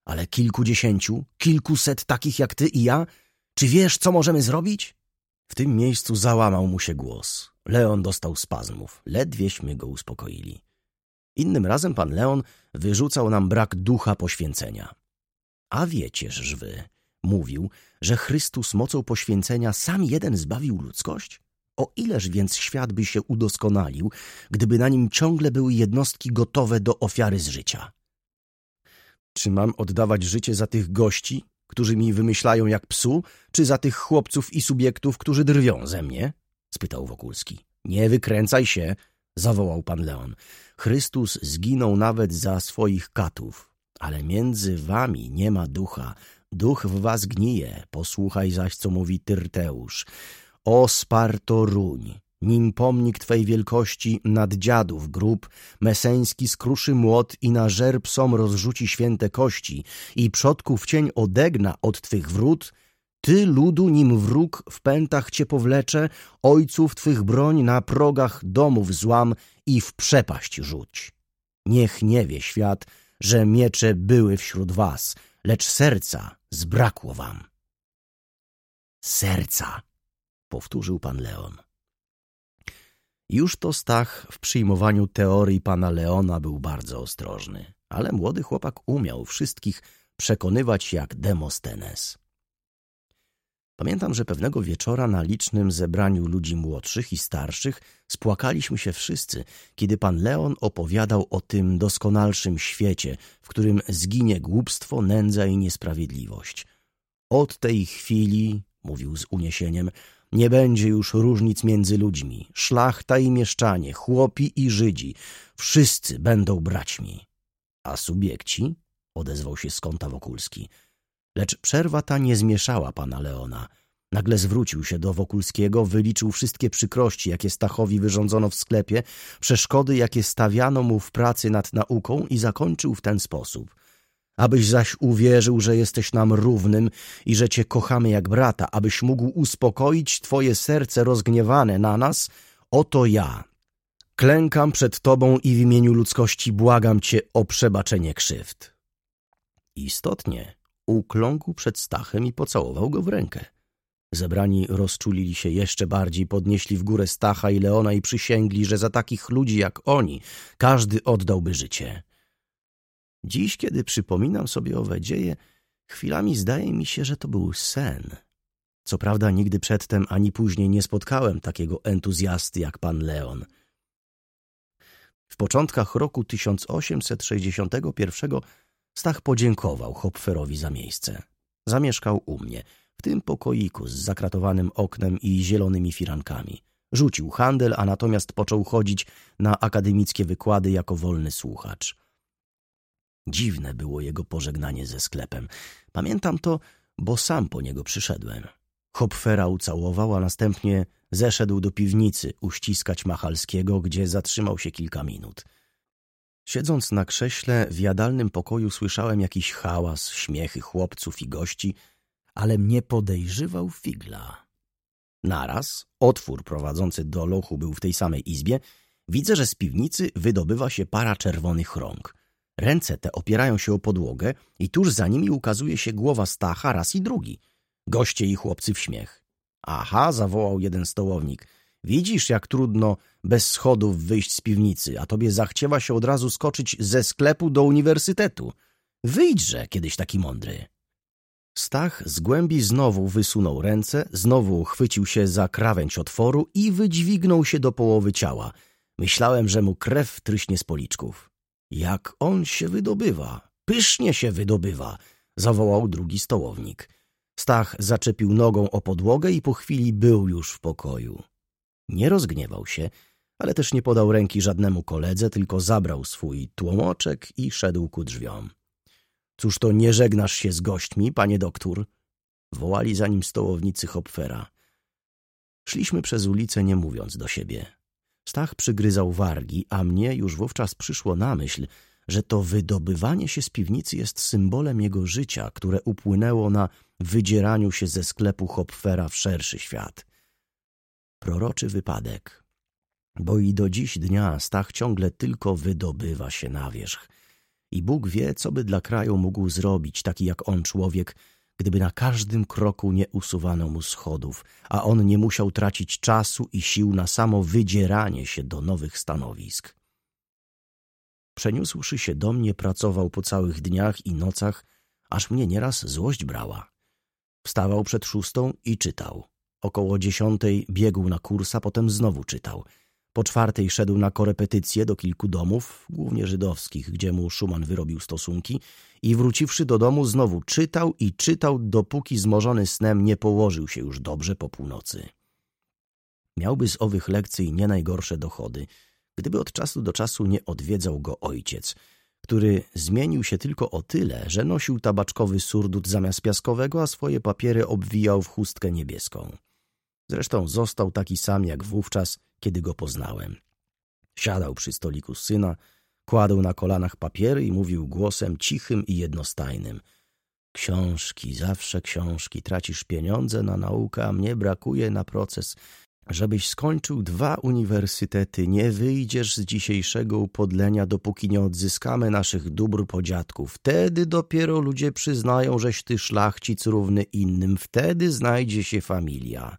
Ale kilkudziesięciu, kilkuset takich jak ty i ja? Czy wiesz, co możemy zrobić? W tym miejscu załamał mu się głos. Leon dostał spazmów. Ledwieśmy go uspokoili. Innym razem pan Leon wyrzucał nam brak ducha poświęcenia. A wiecież wy, mówił, że Chrystus mocą poświęcenia sam jeden zbawił ludzkość? O ileż więc świat by się udoskonalił, gdyby na nim ciągle były jednostki gotowe do ofiary z życia? Czy mam oddawać życie za tych gości, którzy mi wymyślają jak psu, czy za tych chłopców i subiektów, którzy drwią ze mnie? Spytał Wokulski. Nie wykręcaj się, zawołał pan Leon. Chrystus zginął nawet za swoich katów, ale między wami nie ma ducha. Duch w was gnije. Posłuchaj zaś, co mówi Tyrteusz. O Sparto ruń, nim pomnik twej wielkości nad dziadów grób, meseński skruszy młot i na żer psom rozrzuci święte kości i przodków cień odegna od twych wrót, ty, ludu, nim wróg w pętach cię powlecze, ojców twych broń na progach domów złam i w przepaść rzuć. Niech nie wie świat, że miecze były wśród was, lecz serca zbrakło wam. Serca, powtórzył pan Leon. Już to Stach w przyjmowaniu teorii pana Leona był bardzo ostrożny, ale młody chłopak umiał wszystkich przekonywać jak Demostenes. Pamiętam, że pewnego wieczora na licznym zebraniu ludzi młodszych i starszych spłakaliśmy się wszyscy, kiedy pan Leon opowiadał o tym doskonalszym świecie, w którym zginie głupstwo, nędza i niesprawiedliwość. Od tej chwili, mówił z uniesieniem, nie będzie już różnic między ludźmi. Szlachta i mieszczanie, chłopi i Żydzi, wszyscy będą braćmi. A subiekci? Odezwał się z kąta Wokulski. Lecz przerwa ta nie zmieszała pana Leona. Nagle zwrócił się do Wokulskiego, wyliczył wszystkie przykrości, jakie Stachowi wyrządzono w sklepie, przeszkody, jakie stawiano mu w pracy nad nauką i zakończył w ten sposób. Abyś zaś uwierzył, że jesteś nam równym i że cię kochamy jak brata, abyś mógł uspokoić twoje serce rozgniewane na nas, oto ja. Klękam przed tobą i w imieniu ludzkości błagam cię o przebaczenie krzywd. Istotnie ukląkł przed Stachem i pocałował go w rękę. Zebrani rozczulili się jeszcze bardziej, podnieśli w górę Stacha i Leona i przysięgli, że za takich ludzi jak oni każdy oddałby życie. Dziś, kiedy przypominam sobie owe dzieje, chwilami zdaje mi się, że to był sen. Co prawda nigdy przedtem ani później nie spotkałem takiego entuzjasty jak pan Leon. W początkach roku tysiąc osiemset sześćdziesiątego pierwszego Stach podziękował Hopferowi za miejsce. Zamieszkał u mnie, w tym pokoiku z zakratowanym oknem i zielonymi firankami. Rzucił handel, a natomiast począł chodzić na akademickie wykłady jako wolny słuchacz. Dziwne było jego pożegnanie ze sklepem. Pamiętam to, bo sam po niego przyszedłem. Hopfera ucałował, a następnie zeszedł do piwnicy uściskać Machalskiego, gdzie zatrzymał się kilka minut. Siedząc na krześle w jadalnym pokoju słyszałem jakiś hałas, śmiechy chłopców i gości, ale mnie podejrzywał figla. Naraz otwór prowadzący do lochu był w tej samej izbie. Widzę, że z piwnicy wydobywa się para czerwonych rąk. Ręce te opierają się o podłogę i tuż za nimi ukazuje się głowa Stacha raz i drugi. Goście i chłopcy w śmiech. Aha, zawołał jeden stołownik. Widzisz, jak trudno bez schodów wyjść z piwnicy, a tobie zachciewa się od razu skoczyć ze sklepu do uniwersytetu. Wyjdźże, kiedyś taki mądry. Stach z głębi znowu wysunął ręce, znowu chwycił się za krawędź otworu i wydźwignął się do połowy ciała. Myślałem, że mu krew tryśnie z policzków. Jak on się wydobywa, pysznie się wydobywa, zawołał drugi stołownik. Stach zaczepił nogą o podłogę i po chwili był już w pokoju. Nie rozgniewał się, ale też nie podał ręki żadnemu koledze, tylko zabrał swój tłomoczek i szedł ku drzwiom. Cóż to nie żegnasz się z gośćmi, panie doktor? Wołali za nim stołownicy Hopfera. Szliśmy przez ulicę, nie mówiąc do siebie. Stach przygryzał wargi, a mnie już wówczas przyszło na myśl, że to wydobywanie się z piwnicy jest symbolem jego życia, które upłynęło na wydzieraniu się ze sklepu Hopfera w szerszy świat. Proroczy wypadek, bo i do dziś dnia Stach ciągle tylko wydobywa się na wierzch. I Bóg wie, co by dla kraju mógł zrobić, taki jak on człowiek, gdyby na każdym kroku nie usuwano mu schodów, a on nie musiał tracić czasu i sił na samo wydzieranie się do nowych stanowisk. Przeniósłszy się do mnie, pracował po całych dniach i nocach, aż mnie nieraz złość brała. Wstawał przed szóstą i czytał. Około dziesiątej biegł na kurs, a potem znowu czytał. Po czwartej szedł na korepetycje do kilku domów, głównie żydowskich, gdzie mu Szuman wyrobił stosunki, i wróciwszy do domu znowu czytał i czytał, dopóki zmorzony snem nie położył się już dobrze po północy. Miałby z owych lekcji nie najgorsze dochody, gdyby od czasu do czasu nie odwiedzał go ojciec, który zmienił się tylko o tyle, że nosił tabaczkowy surdut zamiast piaskowego, a swoje papiery obwijał w chustkę niebieską. Zresztą został taki sam jak wówczas, kiedy go poznałem. Siadał przy stoliku syna, kładł na kolanach papiery i mówił głosem cichym i jednostajnym. Książki, zawsze książki, tracisz pieniądze na naukę, a mnie brakuje na proces. Żebyś skończył dwa uniwersytety, nie wyjdziesz z dzisiejszego upodlenia, dopóki nie odzyskamy naszych dóbr po dziadku. Wtedy dopiero ludzie przyznają, żeś ty szlachcic równy innym. Wtedy znajdzie się familia.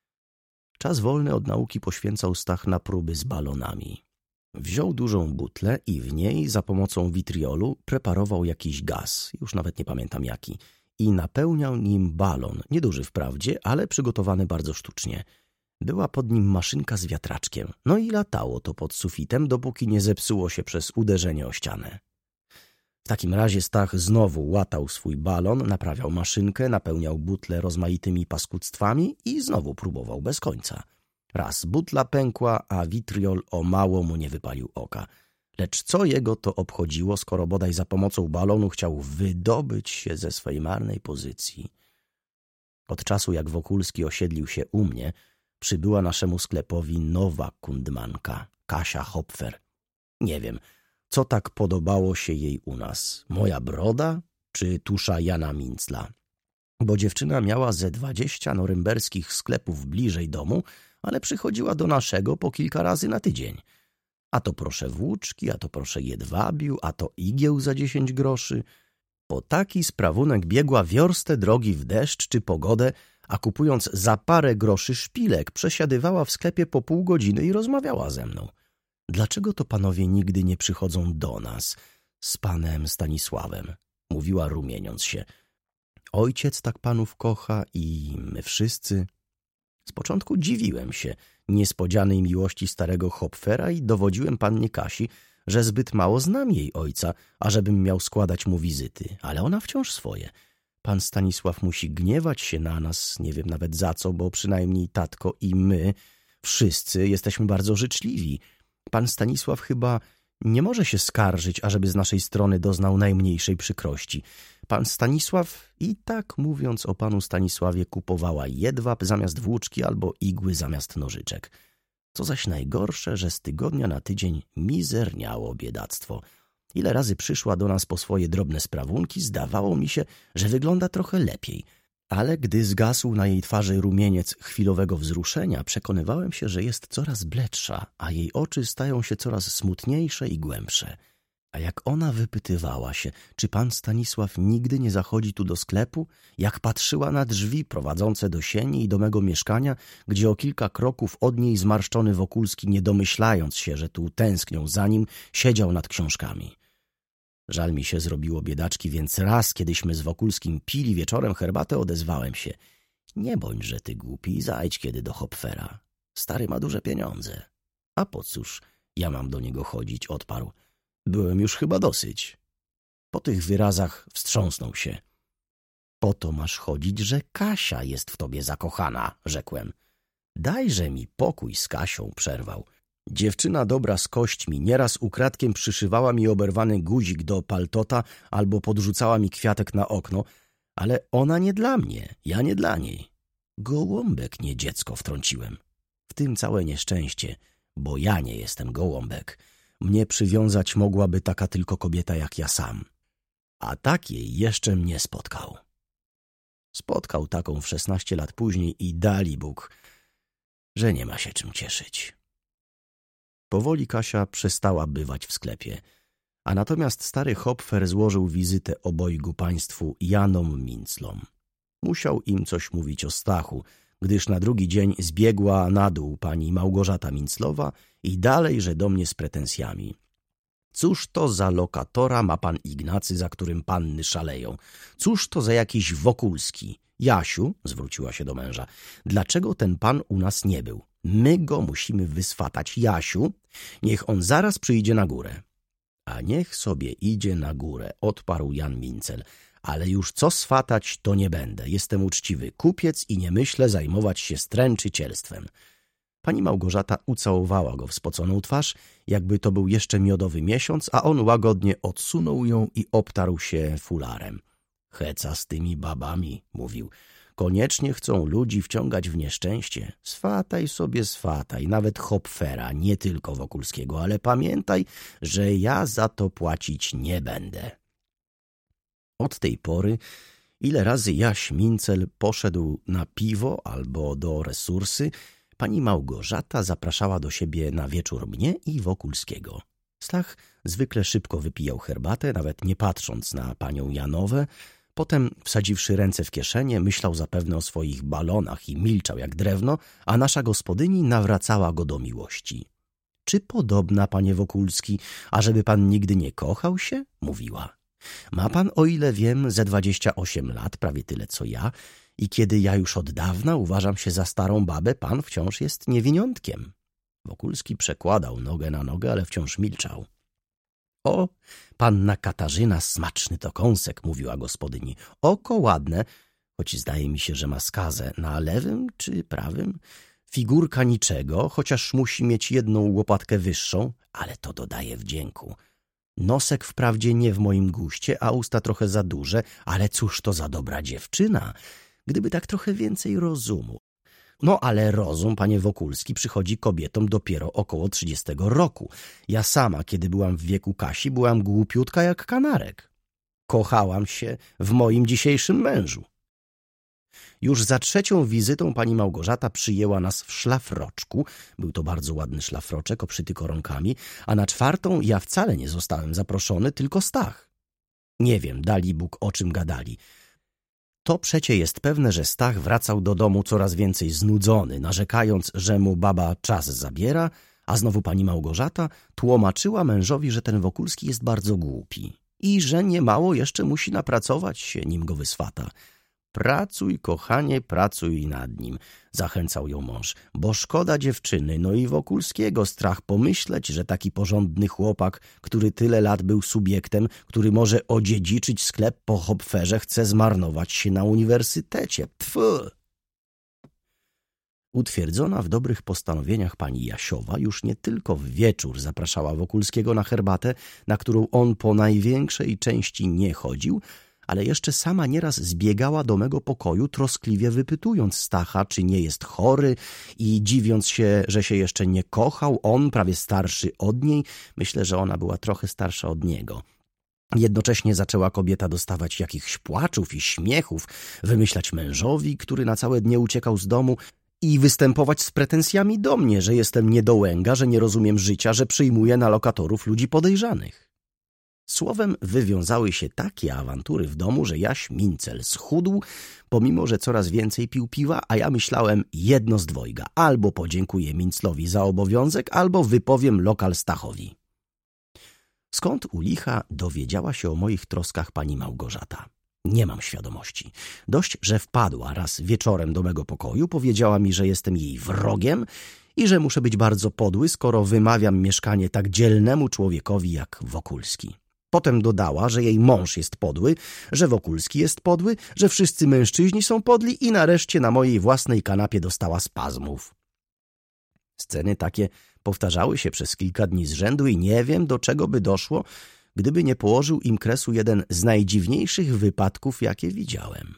Czas wolny od nauki poświęcał Stach na próby z balonami. Wziął dużą butlę i w niej za pomocą witriolu preparował jakiś gaz, już nawet nie pamiętam jaki, i napełniał nim balon, nieduży wprawdzie, ale przygotowany bardzo sztucznie. Była pod nim maszynka z wiatraczkiem, no i latało to pod sufitem, dopóki nie zepsuło się przez uderzenie o ścianę. W takim razie Stach znowu łatał swój balon, naprawiał maszynkę, napełniał butlę rozmaitymi paskudztwami i znowu próbował bez końca. Raz butla pękła, a witriol o mało mu nie wypalił oka. Lecz co jego to obchodziło, skoro bodaj za pomocą balonu chciał wydobyć się ze swej marnej pozycji? Od czasu, jak Wokulski osiedlił się u mnie, przybyła naszemu sklepowi nowa kundmanka, Kasia Hopfer. Nie wiem, co tak podobało się jej u nas, moja broda czy tusza Jana Mincla? Bo dziewczyna miała ze dwadzieścia norymberskich sklepów bliżej domu, ale przychodziła do naszego po kilka razy na tydzień. A to proszę włóczki, a to proszę jedwabiu, a to igieł za dziesięć groszy. Po taki sprawunek biegła wiorstę drogi w deszcz czy pogodę, a kupując za parę groszy szpilek, przesiadywała w sklepie po pół godziny i rozmawiała ze mną. Dlaczego to panowie nigdy nie przychodzą do nas z panem Stanisławem? Mówiła rumieniąc się. Ojciec tak panów kocha i my wszyscy. Z początku dziwiłem się niespodzianej miłości starego Hopfera i dowodziłem pannie Kasi, że zbyt mało znam jej ojca, ażebym miał składać mu wizyty, ale ona wciąż swoje. Pan Stanisław musi gniewać się na nas, nie wiem nawet za co, bo przynajmniej tatko i my, wszyscy jesteśmy bardzo życzliwi. Pan Stanisław chyba nie może się skarżyć, ażeby z naszej strony doznał najmniejszej przykrości. Pan Stanisław, i tak mówiąc o panu Stanisławie, kupowała jedwab zamiast włóczki albo igły zamiast nożyczek. Co zaś najgorsze, że z tygodnia na tydzień mizerniało biedactwo. Ile razy przyszła do nas po swoje drobne sprawunki, zdawało mi się, że wygląda trochę lepiej. Ale gdy zgasł na jej twarzy rumieniec chwilowego wzruszenia, przekonywałem się, że jest coraz bledsza, a jej oczy stają się coraz smutniejsze i głębsze. A jak ona wypytywała się, czy pan Stanisław nigdy nie zachodzi tu do sklepu, jak patrzyła na drzwi prowadzące do sieni i do mego mieszkania, gdzie o kilka kroków od niej zmarszczony Wokulski, nie domyślając się, że tu tęsknią za nim, siedział nad książkami. Żal mi się zrobiło biedaczki, więc raz, kiedyśmy z Wokulskim pili wieczorem herbatę, odezwałem się. Nie bądźże ty głupi, zajdź kiedy do Hopfera. Stary ma duże pieniądze. A po cóż ja mam do niego chodzić, odparł. Byłem już chyba dosyć. Po tych wyrazach wstrząsnął się. Po to masz chodzić, że Kasia jest w tobie zakochana, rzekłem. Dajże mi pokój z Kasią, przerwał. Dziewczyna dobra z kośćmi nieraz ukradkiem przyszywała mi oberwany guzik do paltota albo podrzucała mi kwiatek na okno, ale ona nie dla mnie, ja nie dla niej. Gołąbek, nie dziecko, wtrąciłem. W tym całe nieszczęście, bo ja nie jestem gołąbek. Mnie przywiązać mogłaby taka tylko kobieta jak ja sam. A takiej jeszcze mnie spotkał. Spotkał taką w szesnaście lat później i dali Bóg, że nie ma się czym cieszyć. Powoli Kasia przestała bywać w sklepie, A natomiast stary Hopfer złożył wizytę obojgu państwu Janom Minclom. Musiał im coś mówić o Stachu, gdyż na drugi dzień zbiegła na dół pani Małgorzata Minclowa i dalejże do mnie z pretensjami. Cóż to za lokatora ma pan Ignacy, za którym panny szaleją? Cóż to za jakiś Wokulski? Jasiu, zwróciła się do męża, dlaczego ten pan u nas nie był? My go musimy wyswatać. Jasiu, niech on zaraz przyjdzie na górę. A niech sobie idzie na górę, odparł Jan Mincel. Ale już co swatać, to nie będę. Jestem uczciwy kupiec i nie myślę zajmować się stręczycielstwem. Pani Małgorzata ucałowała go w spoconą twarz, jakby to był jeszcze miodowy miesiąc, a on łagodnie odsunął ją i obtarł się fularem. Heca z tymi babami, mówił. Koniecznie chcą ludzi wciągać w nieszczęście. Swataj sobie, swataj, nawet Hopfera, nie tylko Wokulskiego, ale pamiętaj, że ja za to płacić nie będę. Od tej pory, ile razy Jaś Mincel poszedł na piwo albo do resursy, pani Małgorzata zapraszała do siebie na wieczór mnie i Wokulskiego. Stach zwykle szybko wypijał herbatę, nawet nie patrząc na panią Janowę. Potem, wsadziwszy ręce w kieszenie, myślał zapewne o swoich balonach i milczał jak drewno, a nasza gospodyni nawracała go do miłości. — Czy podobna, panie Wokulski, ażeby pan nigdy nie kochał się? — mówiła. — Ma pan, o ile wiem, ze dwadzieścia osiem lat, prawie tyle co ja, i kiedy ja już od dawna uważam się za starą babę, pan wciąż jest niewiniątkiem. Wokulski przekładał nogę na nogę, ale wciąż milczał. — O, panna Katarzyna, smaczny to kąsek — mówiła gospodyni. — Oko ładne, choć zdaje mi się, że ma skazę na lewym czy prawym. Figurka niczego, chociaż musi mieć jedną łopatkę wyższą, ale to dodaje wdzięku. Nosek wprawdzie nie w moim guście, a usta trochę za duże, ale cóż to za dobra dziewczyna, gdyby tak trochę więcej rozumu. No ale rozum, panie Wokulski, przychodzi kobietom dopiero około trzydziestego roku. Ja sama, kiedy byłam w wieku Kasi, byłam głupiutka jak kanarek. Kochałam się w moim dzisiejszym mężu. Już za trzecią wizytą pani Małgorzata przyjęła nas w szlafroczku. Był to bardzo ładny szlafroczek, obszyty koronkami, a na czwartą ja wcale nie zostałem zaproszony, tylko Stach. Nie wiem, dali Bóg, o czym gadali. To przecie jest pewne, że Stach wracał do domu coraz więcej znudzony, narzekając, że mu baba czas zabiera, a znowu pani Małgorzata tłumaczyła mężowi, że ten Wokulski jest bardzo głupi i że niemało jeszcze musi napracować się, nim go wyswata. Pracuj, kochanie, pracuj nad nim, zachęcał ją mąż, bo szkoda dziewczyny, no i Wokulskiego strach pomyśleć, że taki porządny chłopak, który tyle lat był subiektem, który może odziedziczyć sklep po Hopferze, chce zmarnować się na uniwersytecie. Tfu! Utwierdzona w dobrych postanowieniach pani Jasiowa już nie tylko w wieczór zapraszała Wokulskiego na herbatę, na którą on po największej części nie chodził, ale jeszcze sama nieraz zbiegała do mego pokoju, troskliwie wypytując Stacha, czy nie jest chory i dziwiąc się, że się jeszcze nie kochał, on prawie starszy od niej, myślę, że ona była trochę starsza od niego. Jednocześnie zaczęła kobieta dostawać jakichś płaczów i śmiechów, wymyślać mężowi, który na całe dnie uciekał z domu, i występować z pretensjami do mnie, że jestem niedołęga, że nie rozumiem życia, że przyjmuję na lokatorów ludzi podejrzanych. Słowem, wywiązały się takie awantury w domu, że Jaś Mincel schudł, pomimo że coraz więcej pił piwa, a ja myślałem jedno z dwojga. Albo podziękuję Minclowi za obowiązek, albo wypowiem lokal Stachowi. Skąd u licha dowiedziała się o moich troskach pani Małgorzata? Nie mam świadomości. Dość, że wpadła raz wieczorem do mego pokoju, powiedziała mi, że jestem jej wrogiem i że muszę być bardzo podły, skoro wymawiam mieszkanie tak dzielnemu człowiekowi jak Wokulski. Potem dodała, że jej mąż jest podły, że Wokulski jest podły, że wszyscy mężczyźni są podli i nareszcie na mojej własnej kanapie dostała spazmów. Sceny takie powtarzały się przez kilka dni z rzędu i nie wiem, do czego by doszło, gdyby nie położył im kresu jeden z najdziwniejszych wypadków, jakie widziałem.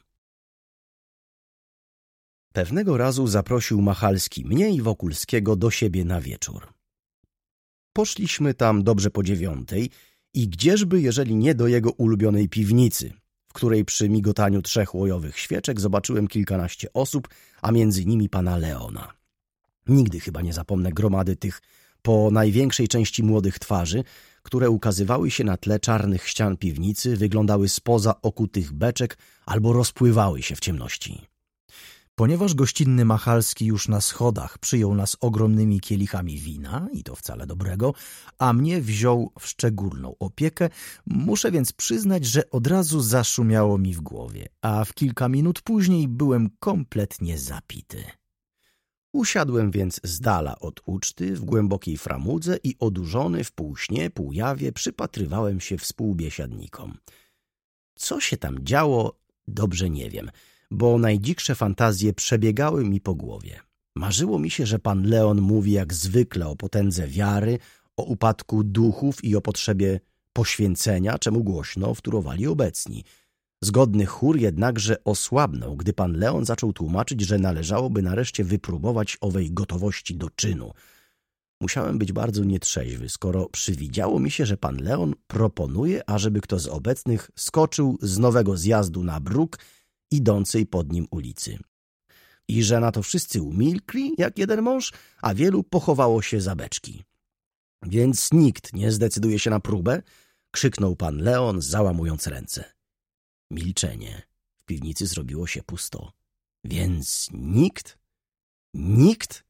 Pewnego razu zaprosił Machalski mnie i Wokulskiego do siebie na wieczór. Poszliśmy tam dobrze po dziewiątej i gdzieżby, jeżeli nie do jego ulubionej piwnicy, w której przy migotaniu trzech łojowych świeczek zobaczyłem kilkanaście osób, a między nimi pana Leona. Nigdy chyba nie zapomnę gromady tych po największej części młodych twarzy, które ukazywały się na tle czarnych ścian piwnicy, wyglądały spoza okutych beczek albo rozpływały się w ciemności. Ponieważ gościnny Machalski już na schodach przyjął nas ogromnymi kielichami wina, i to wcale dobrego, a mnie wziął w szczególną opiekę, muszę więc przyznać, że od razu zaszumiało mi w głowie, a w kilka minut później byłem kompletnie zapity. Usiadłem więc z dala od uczty, w głębokiej framudze i odurzony w półśnie, półjawie przypatrywałem się współbiesiadnikom. Co się tam działo, dobrze nie wiem, bo najdziksze fantazje przebiegały mi po głowie. Marzyło mi się, że pan Leon mówi jak zwykle o potędze wiary, o upadku duchów i o potrzebie poświęcenia, czemu głośno wtórowali obecni. Zgodny chór jednakże osłabnął, gdy pan Leon zaczął tłumaczyć, że należałoby nareszcie wypróbować owej gotowości do czynu. Musiałem być bardzo nietrzeźwy, skoro przywidziało mi się, że pan Leon proponuje, ażeby kto z obecnych skoczył z nowego zjazdu na bruk idącej pod nim ulicy. I że na to wszyscy umilkli jak jeden mąż, a wielu pochowało się za beczki. Więc nikt nie zdecyduje się na próbę? Krzyknął pan Leon, załamując ręce. Milczenie. W piwnicy zrobiło się pusto. Więc nikt? Nikt?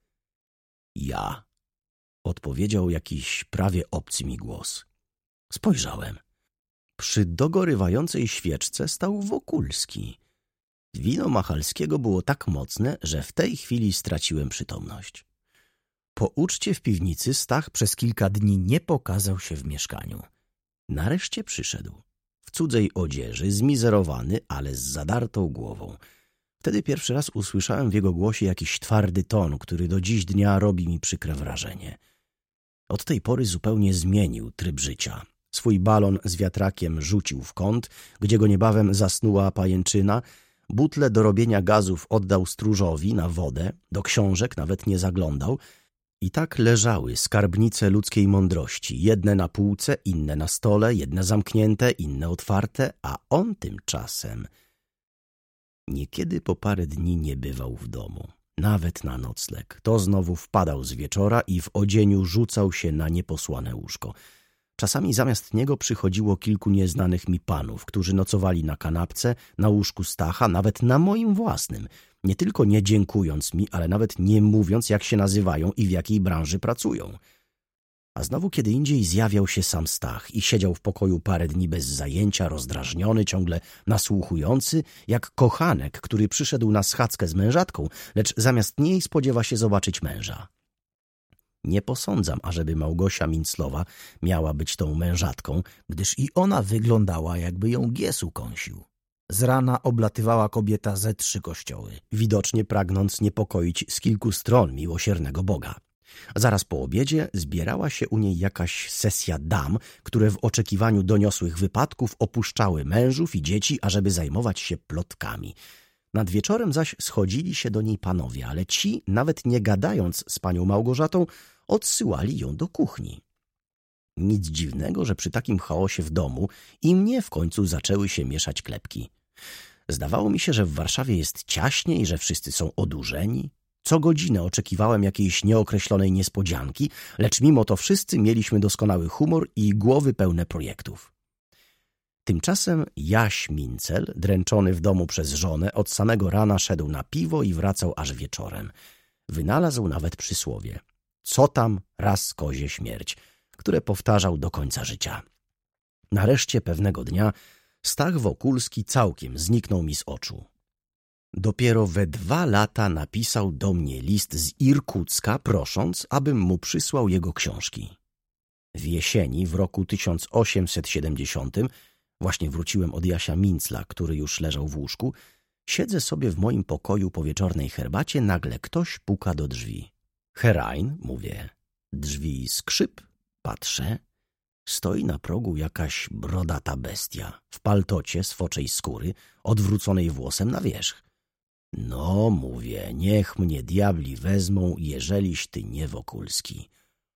Ja. Odpowiedział jakiś prawie obcy mi głos. Spojrzałem. Przy dogorywającej świeczce stał Wokulski. Wino Machalskiego było tak mocne, że w tej chwili straciłem przytomność. Po uczcie w piwnicy Stach przez kilka dni nie pokazał się w mieszkaniu. Nareszcie przyszedł. W cudzej odzieży, zmizerowany, ale z zadartą głową. Wtedy pierwszy raz usłyszałem w jego głosie jakiś twardy ton, który do dziś dnia robi mi przykre wrażenie. Od tej pory zupełnie zmienił tryb życia. Swój balon z wiatrakiem rzucił w kąt, gdzie go niebawem zasnuła pajęczyna. Butle do robienia gazów oddał stróżowi na wodę, do książek nawet nie zaglądał. I tak leżały skarbnice ludzkiej mądrości, jedne na półce, inne na stole, jedne zamknięte, inne otwarte, a on tymczasem niekiedy po parę dni nie bywał w domu, nawet na nocleg. To znowu wpadał z wieczora i w odzieniu rzucał się na nieposłane łóżko. Czasami zamiast niego przychodziło kilku nieznanych mi panów, którzy nocowali na kanapce, na łóżku Stacha, nawet na moim własnym, nie tylko nie dziękując mi, ale nawet nie mówiąc, jak się nazywają i w jakiej branży pracują. A znowu kiedy indziej zjawiał się sam Stach i siedział w pokoju parę dni bez zajęcia, rozdrażniony, ciągle nasłuchujący, jak kochanek, który przyszedł na schadzkę z mężatką, lecz zamiast niej spodziewa się zobaczyć męża. Nie posądzam, ażeby Małgosia Minclowa miała być tą mężatką, gdyż i ona wyglądała, jakby ją Gies ukąsił. Z rana oblatywała kobieta ze trzy kościoły, widocznie pragnąc niepokoić z kilku stron miłosiernego Boga. Zaraz po obiedzie zbierała się u niej jakaś sesja dam, które w oczekiwaniu doniosłych wypadków opuszczały mężów i dzieci, ażeby zajmować się plotkami. Nad wieczorem zaś schodzili się do niej panowie, ale ci, nawet nie gadając z panią Małgorzatą, odsyłali ją do kuchni. Nic dziwnego, że przy takim chaosie w domu i mnie w końcu zaczęły się mieszać klepki. Zdawało mi się, że w Warszawie jest ciaśnie i że wszyscy są odurzeni. Co godzinę oczekiwałem jakiejś nieokreślonej niespodzianki, lecz mimo to wszyscy mieliśmy doskonały humor i głowy pełne projektów. Tymczasem Jaś Mincel, dręczony w domu przez żonę, od samego rana szedł na piwo i wracał aż wieczorem. Wynalazł nawet przysłowie: co tam raz kozie śmierć, które powtarzał do końca życia. Nareszcie pewnego dnia Stach Wokulski całkiem zniknął mi z oczu. Dopiero we dwa lata napisał do mnie list z Irkucka, prosząc, abym mu przysłał jego książki. W jesieni, w roku tysiąc osiemset siedemdziesiątym, właśnie wróciłem od Jasia Mincla, który już leżał w łóżku, siedzę sobie w moim pokoju po wieczornej herbacie, nagle ktoś puka do drzwi. Herein, mówię. Drzwi skrzyp, patrzę. Stoi na progu jakaś brodata bestia, w paltocie z foczej skóry, odwróconej włosem na wierzch. No, mówię, niech mnie diabli wezmą, jeżeliś ty nie Wokulski.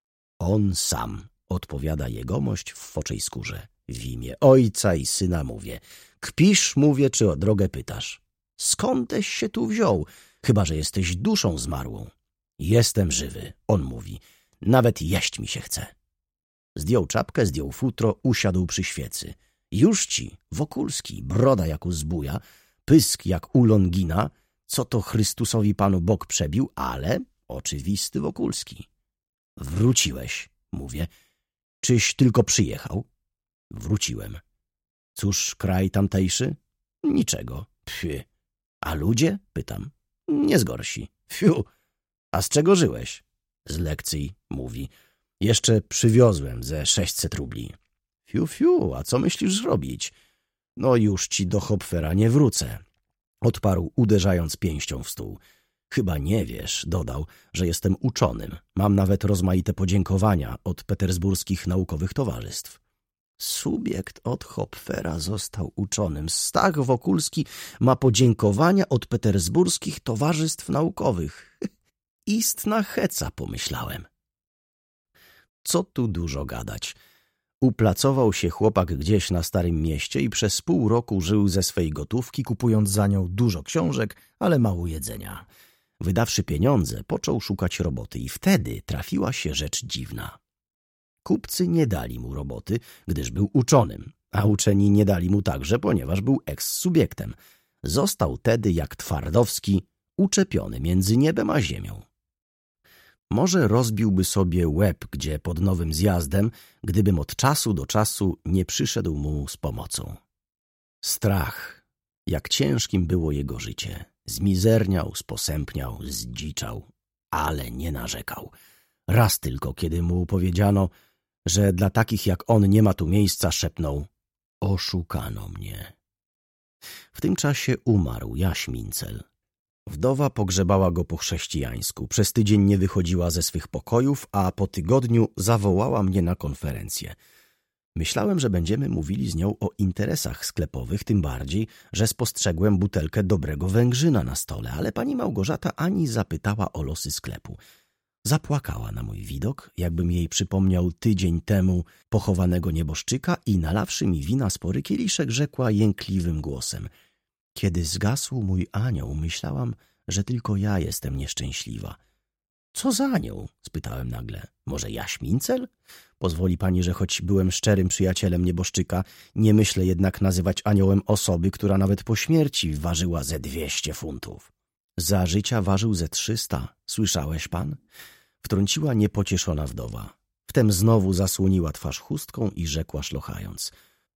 On sam, odpowiada jegomość w foczej skórze. W imię ojca i syna mówię. Kpisz, mówię, czy o drogę pytasz? Skądeś się tu wziął, chyba że jesteś duszą zmarłą? Jestem żywy, on mówi. Nawet jeść mi się chce. Zdjął czapkę, zdjął futro, usiadł przy świecy. Już ci, Wokulski, broda jak u zbója, pysk jak u Longina, co to Chrystusowi Panu bok przebił, ale oczywisty Wokulski. Wróciłeś, mówię. Czyś tylko przyjechał? Wróciłem. Cóż kraj tamtejszy? Niczego. Pfie. A ludzie? Pytam. Nie zgorsi. Fiu. A z czego żyłeś? Z lekcji, mówi. Jeszcze przywiozłem ze sześćset rubli. Fiu, fiu, a co myślisz robić? No już ci do Hopfera nie wrócę. Odparł, uderzając pięścią w stół. Chyba nie wiesz, dodał, że jestem uczonym. Mam nawet rozmaite podziękowania od petersburskich naukowych towarzystw. Subiekt od Hopfera został uczonym. Stach Wokulski ma podziękowania od petersburskich towarzystw naukowych. Istna heca, pomyślałem. Co tu dużo gadać. Uplacował się chłopak gdzieś na Starym Mieście i przez pół roku żył ze swej gotówki, kupując za nią dużo książek, ale mało jedzenia. Wydawszy pieniądze, począł szukać roboty i wtedy trafiła się rzecz dziwna. Kupcy nie dali mu roboty, gdyż był uczonym, a uczeni nie dali mu także, ponieważ był eks-subiektem. Został tedy, jak Twardowski, uczepiony między niebem a ziemią. Może rozbiłby sobie łeb gdzie pod Nowym Zjazdem, gdybym od czasu do czasu nie przyszedł mu z pomocą. Strach, jak ciężkim było jego życie. Zmizerniał, sposępniał, zdziczał, ale nie narzekał. Raz tylko, kiedy mu powiedziano, że dla takich jak on nie ma tu miejsca, szepnął: oszukano mnie. W tym czasie umarł Jaś Mincel. Wdowa pogrzebała go po chrześcijańsku. Przez tydzień nie wychodziła ze swych pokojów, a po tygodniu zawołała mnie na konferencję. Myślałem, że będziemy mówili z nią o interesach sklepowych, tym bardziej, że spostrzegłem butelkę dobrego węgrzyna na stole, ale pani Małgorzata ani zapytała o losy sklepu. Zapłakała na mój widok, jakbym jej przypomniał tydzień temu pochowanego nieboszczyka i nalawszy mi wina spory kieliszek, rzekła jękliwym głosem: kiedy zgasł mój anioł, myślałam, że tylko ja jestem nieszczęśliwa. Co za anioł? Spytałem nagle. Może Jaś Mincel? Pozwoli pani, że choć byłem szczerym przyjacielem nieboszczyka, nie myślę jednak nazywać aniołem osoby, która nawet po śmierci ważyła ze dwieście funtów. Za życia ważył ze trzysta. Słyszałeś pan? Wtrąciła niepocieszona wdowa. Wtem znowu zasłoniła twarz chustką i rzekła szlochając: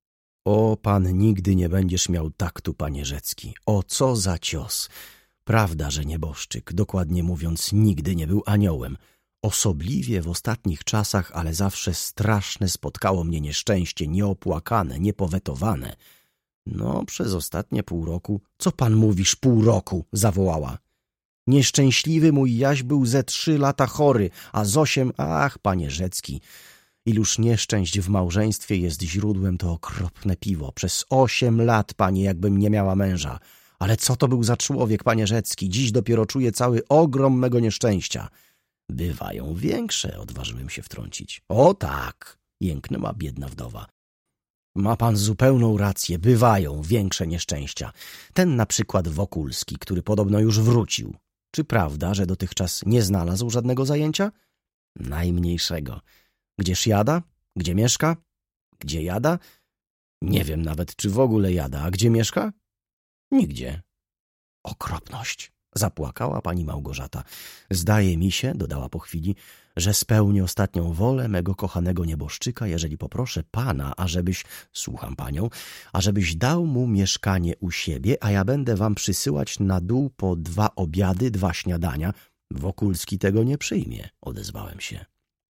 o, pan nigdy nie będziesz miał taktu, panie Rzecki. O, co za cios! Prawda, że nieboszczyk, dokładnie mówiąc, nigdy nie był aniołem. Osobliwie w ostatnich czasach, ale zawsze straszne spotkało mnie nieszczęście, nieopłakane, niepowetowane. No, przez ostatnie pół roku... Co pan mówisz, pół roku? Zawołała. Nieszczęśliwy mój Jaś był ze trzy lata chory, a z osiem... Ach, panie Rzecki... Iluż nieszczęść w małżeństwie jest źródłem, to okropne piwo. Przez osiem lat, panie, jakbym nie miała męża. Ale co to był za człowiek, panie Rzecki? Dziś dopiero czuję cały ogrom mego nieszczęścia. Bywają większe, odważyłem się wtrącić. O tak, jęknęła biedna wdowa. Ma pan zupełną rację, bywają większe nieszczęścia. Ten na przykład Wokulski, który podobno już wrócił. Czy prawda, że dotychczas nie znalazł żadnego zajęcia? Najmniejszego. Gdzież jada? Gdzie mieszka? Gdzie jada? Nie wiem nawet, czy w ogóle jada. A gdzie mieszka? Nigdzie. Okropność! Zapłakała pani Małgorzata. Zdaje mi się, dodała po chwili, że spełnię ostatnią wolę mego kochanego nieboszczyka, jeżeli poproszę pana, ażebyś, słucham panią, ażebyś dał mu mieszkanie u siebie, a ja będę wam przysyłać na dół po dwa obiady, dwa śniadania. Wokulski tego nie przyjmie, odezwałem się.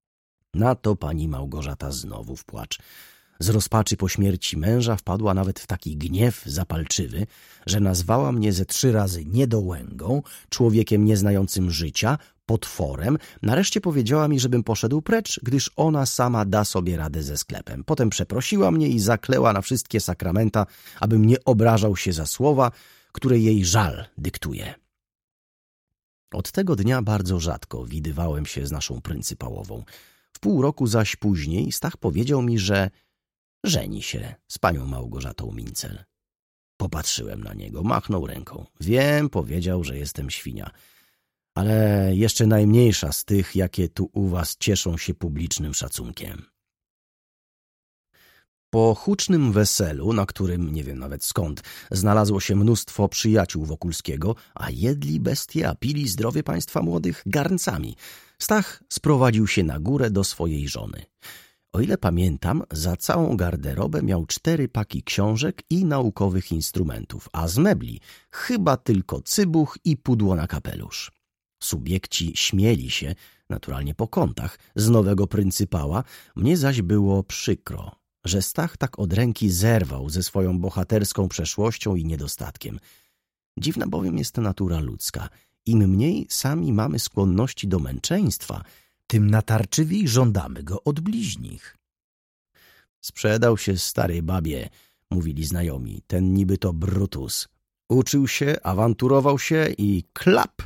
Na to pani Małgorzata znowu w płacz. Z rozpaczy po śmierci męża wpadła nawet w taki gniew zapalczywy, że nazwała mnie ze trzy razy niedołęgą, człowiekiem nieznającym życia, potworem. Nareszcie powiedziała mi, żebym poszedł precz, gdyż ona sama da sobie radę ze sklepem. Potem przeprosiła mnie i zakleła na wszystkie sakramenta, abym nie obrażał się za słowa, które jej żal dyktuje. Od tego dnia bardzo rzadko widywałem się z naszą pryncypałową. W pół roku zaś później Stach powiedział mi, że żeni się z panią Małgorzatą Mincel. Popatrzyłem na niego, machnął ręką. Wiem, powiedział, że jestem świnia, ale jeszcze najmniejsza z tych, jakie tu u was cieszą się publicznym szacunkiem. Po hucznym weselu, na którym, nie wiem nawet skąd, znalazło się mnóstwo przyjaciół Wokulskiego, a jedli bestie, a pili zdrowie państwa młodych garncami, Stach sprowadził się na górę do swojej żony. O ile pamiętam, za całą garderobę miał cztery paki książek i naukowych instrumentów, a z mebli chyba tylko cybuch i pudło na kapelusz. Subiekci śmieli się, naturalnie po kątach, z nowego pryncypała, mnie zaś było przykro, że Stach tak od ręki zerwał ze swoją bohaterską przeszłością i niedostatkiem. Dziwna bowiem jest natura ludzka. Im mniej sami mamy skłonności do męczeństwa, tym natarczywiej żądamy go od bliźnich. Sprzedał się starej babie, mówili znajomi, ten niby to Brutus. Uczył się, awanturował się i klap!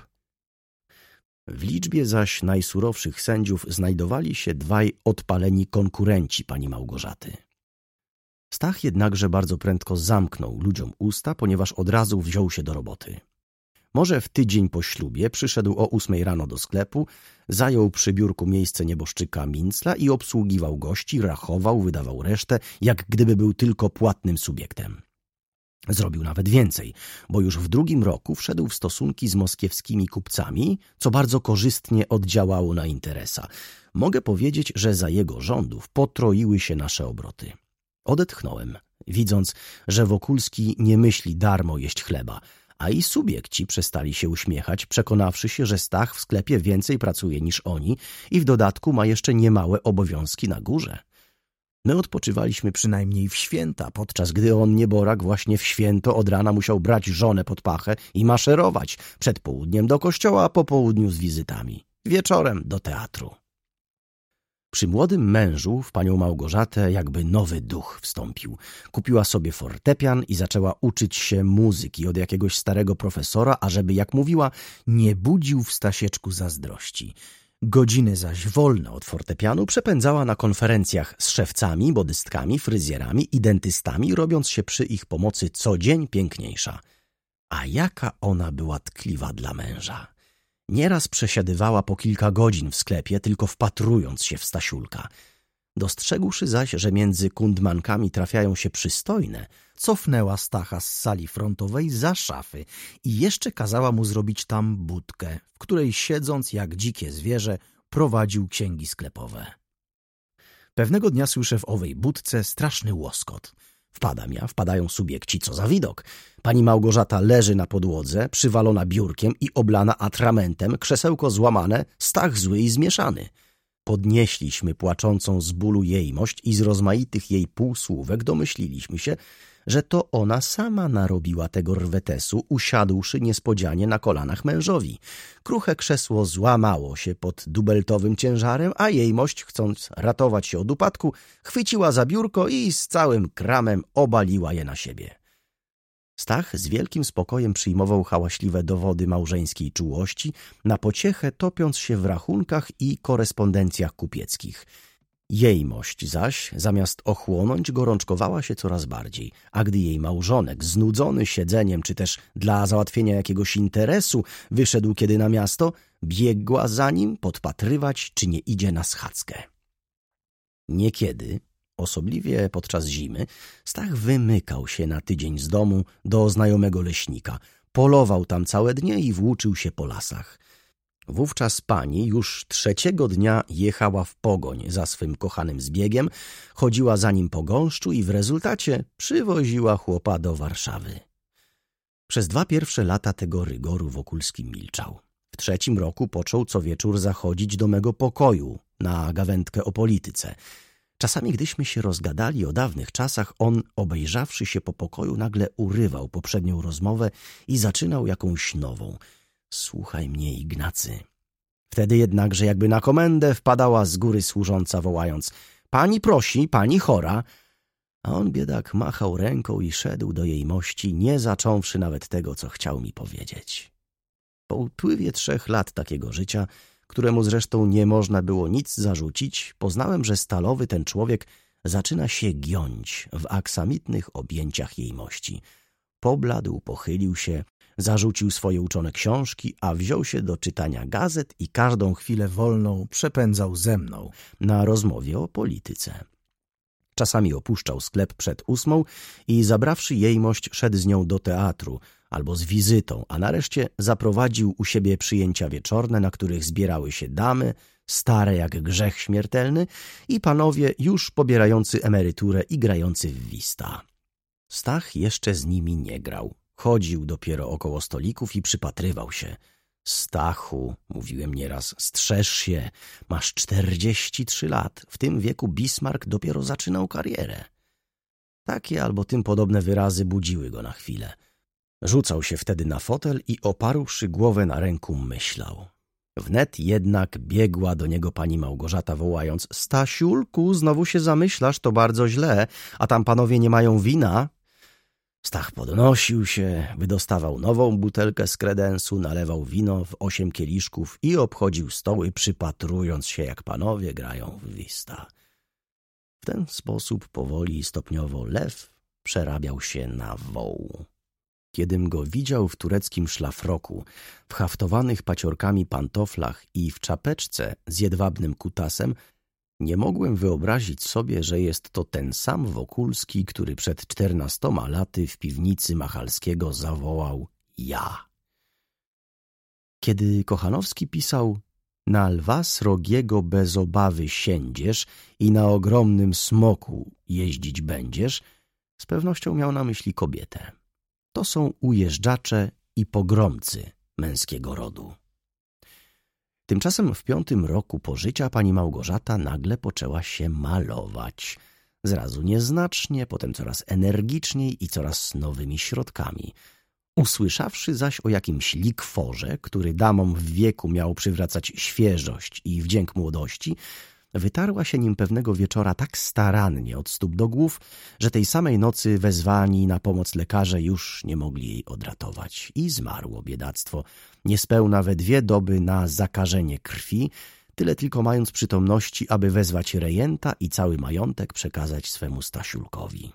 W liczbie zaś najsurowszych sędziów znajdowali się dwaj odpaleni konkurenci pani Małgorzaty. Stach jednakże bardzo prędko zamknął ludziom usta, ponieważ od razu wziął się do roboty. Może w tydzień po ślubie przyszedł o ósmej rano do sklepu, zajął przy biurku miejsce nieboszczyka Mincla i obsługiwał gości, rachował, wydawał resztę, jak gdyby był tylko płatnym subiektem. Zrobił nawet więcej, bo już w drugim roku wszedł w stosunki z moskiewskimi kupcami, co bardzo korzystnie oddziałało na interesa. Mogę powiedzieć, że za jego rządów potroiły się nasze obroty. Odetchnąłem, widząc, że Wokulski nie myśli darmo jeść chleba, a i subiekci przestali się uśmiechać, przekonawszy się, że Stach w sklepie więcej pracuje niż oni i w dodatku ma jeszcze niemałe obowiązki na górze. My odpoczywaliśmy przynajmniej w święta, podczas gdy on, nieborak, właśnie w święto od rana musiał brać żonę pod pachę i maszerować przed południem do kościoła, a po południu z wizytami, wieczorem do teatru. Przy młodym mężu w panią Małgorzatę jakby nowy duch wstąpił. Kupiła sobie fortepian i zaczęła uczyć się muzyki od jakiegoś starego profesora, ażeby, jak mówiła, nie budził w Stasieczku zazdrości. Godziny zaś wolne od fortepianu przepędzała na konferencjach z szewcami, modystkami, fryzjerami i dentystami, robiąc się przy ich pomocy co dzień piękniejsza. A jaka ona była tkliwa dla męża! Nieraz przesiadywała po kilka godzin w sklepie, tylko wpatrując się w Stasiulka. Dostrzegłszy zaś, że między kundmankami trafiają się przystojne, cofnęła Stacha z sali frontowej za szafy i jeszcze kazała mu zrobić tam budkę, w której siedząc jak dzikie zwierzę prowadził księgi sklepowe. Pewnego dnia słyszę w owej budce straszny łoskot. Wpadam ja, wpadają subiekci, co za widok. Pani Małgorzata leży na podłodze, przywalona biurkiem i oblana atramentem, krzesełko złamane, Stach zły i zmieszany. Podnieśliśmy płaczącą z bólu jejmość i z rozmaitych jej półsłówek domyśliliśmy się, że to ona sama narobiła tego rwetesu, usiadłszy niespodzianie na kolanach mężowi. Kruche krzesło złamało się pod dubeltowym ciężarem, a jejmość, chcąc ratować się od upadku, chwyciła za biurko i z całym kramem obaliła je na siebie. Stach z wielkim spokojem przyjmował hałaśliwe dowody małżeńskiej czułości, na pociechę topiąc się w rachunkach i korespondencjach kupieckich. Jejmość zaś, zamiast ochłonąć, gorączkowała się coraz bardziej, a gdy jej małżonek, znudzony siedzeniem czy też dla załatwienia jakiegoś interesu, wyszedł kiedy na miasto, biegła za nim podpatrywać, czy nie idzie na schadzkę. Niekiedy, osobliwie podczas zimy, Stach wymykał się na tydzień z domu do znajomego leśnika, polował tam całe dnie i włóczył się po lasach. Wówczas pani już trzeciego dnia jechała w pogoń za swym kochanym zbiegiem, chodziła za nim po gąszczu i w rezultacie przywoziła chłopa do Warszawy. Przez dwa pierwsze lata tego rygoru Wokulski milczał. W trzecim roku począł co wieczór zachodzić do mego pokoju na gawędkę o polityce. Czasami, gdyśmy się rozgadali o dawnych czasach, on, obejrzawszy się po pokoju, nagle urywał poprzednią rozmowę i zaczynał jakąś nową. Słuchaj mnie, Ignacy. Wtedy jednakże jakby na komendę wpadała z góry służąca, wołając: pani prosi, pani chora. A on, biedak, machał ręką i szedł do jejmości, nie zacząwszy nawet tego, co chciał mi powiedzieć. Po upływie trzech lat takiego życia, któremu zresztą nie można było nic zarzucić, poznałem, że stalowy ten człowiek zaczyna się giąć w aksamitnych objęciach jejmości. Pobladł, pochylił się, zarzucił swoje uczone książki, a wziął się do czytania gazet i każdą chwilę wolną przepędzał ze mną na rozmowie o polityce. Czasami opuszczał sklep przed ósmą i zabrawszy jejmość szedł z nią do teatru albo z wizytą, a nareszcie zaprowadził u siebie przyjęcia wieczorne, na których zbierały się damy, stare jak grzech śmiertelny i panowie już pobierający emeryturę i grający w wista. Stach jeszcze z nimi nie grał. Chodził dopiero około stolików i przypatrywał się. Stachu, mówiłem nieraz, strzeż się, masz czterdzieści trzy lat. W tym wieku Bismarck dopiero zaczynał karierę. Takie albo tym podobne wyrazy budziły go na chwilę. Rzucał się wtedy na fotel i oparłszy głowę na ręku myślał. Wnet jednak biegła do niego pani Małgorzata, wołając: Stasiulku, znowu się zamyślasz, to bardzo źle, a tam panowie nie mają wina. Stach podnosił się, wydostawał nową butelkę z kredensu, nalewał wino w osiem kieliszków i obchodził stoły, przypatrując się, jak panowie grają w wista. W ten sposób powoli i stopniowo lew przerabiał się na woł. Kiedym go widział w tureckim szlafroku, w haftowanych paciorkami pantoflach i w czapeczce z jedwabnym kutasem, nie mogłem wyobrazić sobie, że jest to ten sam Wokulski, który przed czternastoma laty w piwnicy Machalskiego zawołał ja. Kiedy Kochanowski pisał: na lwa srogiego bez obawy siędziesz i na ogromnym smoku jeździć będziesz, z pewnością miał na myśli kobietę. To są ujeżdżacze i pogromcy męskiego rodu. Tymczasem w piątym roku pożycia pani Małgorzata nagle poczęła się malować. Zrazu nieznacznie, potem coraz energiczniej i coraz nowymi środkami. Usłyszawszy zaś o jakimś likworze, który damom w wieku miał przywracać świeżość i wdzięk młodości, wytarła się nim pewnego wieczora tak starannie od stóp do głów, że tej samej nocy wezwani na pomoc lekarze już nie mogli jej odratować. I zmarło biedactwo, niespełna we dwie doby na zakażenie krwi, tyle tylko mając przytomności, aby wezwać rejenta i cały majątek przekazać swemu Stasiulkowi.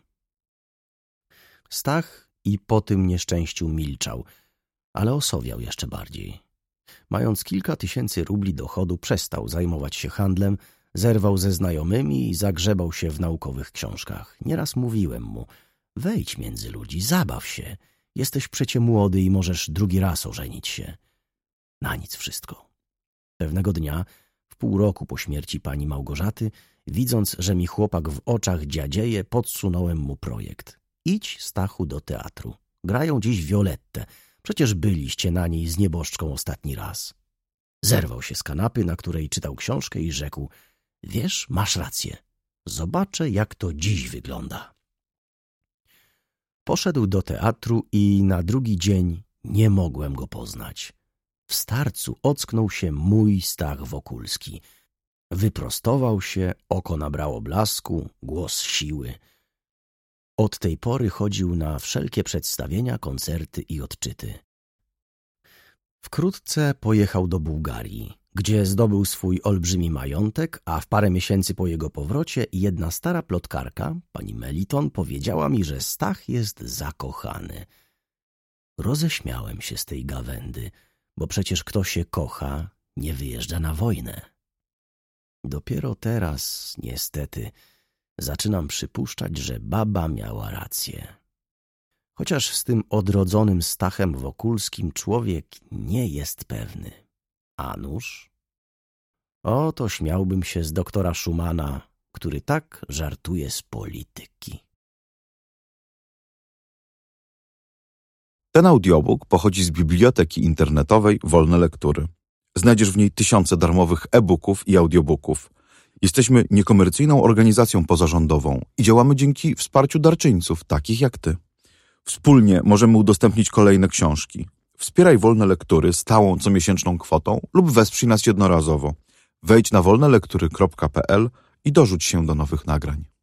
Stach i po tym nieszczęściu milczał, ale osowiał jeszcze bardziej. Mając kilka tysięcy rubli dochodu, przestał zajmować się handlem, zerwał ze znajomymi i zagrzebał się w naukowych książkach. Nieraz mówiłem mu: wejdź między ludzi, zabaw się. Jesteś przecie młody i możesz drugi raz ożenić się. Na nic wszystko. Pewnego dnia, w pół roku po śmierci pani Małgorzaty, widząc, że mi chłopak w oczach dziadzieje, podsunąłem mu projekt. Idź, Stachu, do teatru. Grają dziś Violettę. Przecież byliście na niej z nieboszczką ostatni raz. Zerwał się z kanapy, na której czytał książkę i rzekł: wiesz, masz rację. Zobaczę, jak to dziś wygląda. Poszedł do teatru i na drugi dzień nie mogłem go poznać. W starcu ocknął się mój Stach Wokulski. Wyprostował się, oko nabrało blasku, głos siły. Od tej pory chodził na wszelkie przedstawienia, koncerty i odczyty. Wkrótce pojechał do Bułgarii, gdzie zdobył swój olbrzymi majątek, a w parę miesięcy po jego powrocie jedna stara plotkarka, pani Meliton, powiedziała mi, że Stach jest zakochany. Roześmiałem się z tej gawędy, bo przecież kto się kocha, nie wyjeżdża na wojnę. Dopiero teraz, niestety, zaczynam przypuszczać, że baba miała rację. Chociaż z tym odrodzonym Stachem Wokulskim człowiek nie jest pewny. A nuż? Oto śmiałbym się z doktora Schumana, który tak żartuje z polityki. Ten audiobook pochodzi z biblioteki internetowej Wolne Lektury. Znajdziesz w niej tysiące darmowych e-booków i audiobooków. Jesteśmy niekomercyjną organizacją pozarządową i działamy dzięki wsparciu darczyńców, takich jak ty. Wspólnie możemy udostępnić kolejne książki. Wspieraj Wolne Lektury stałą comiesięczną kwotą lub wesprzyj nas jednorazowo. Wejdź na wolne lektury kropka p l i dorzuć się do nowych nagrań.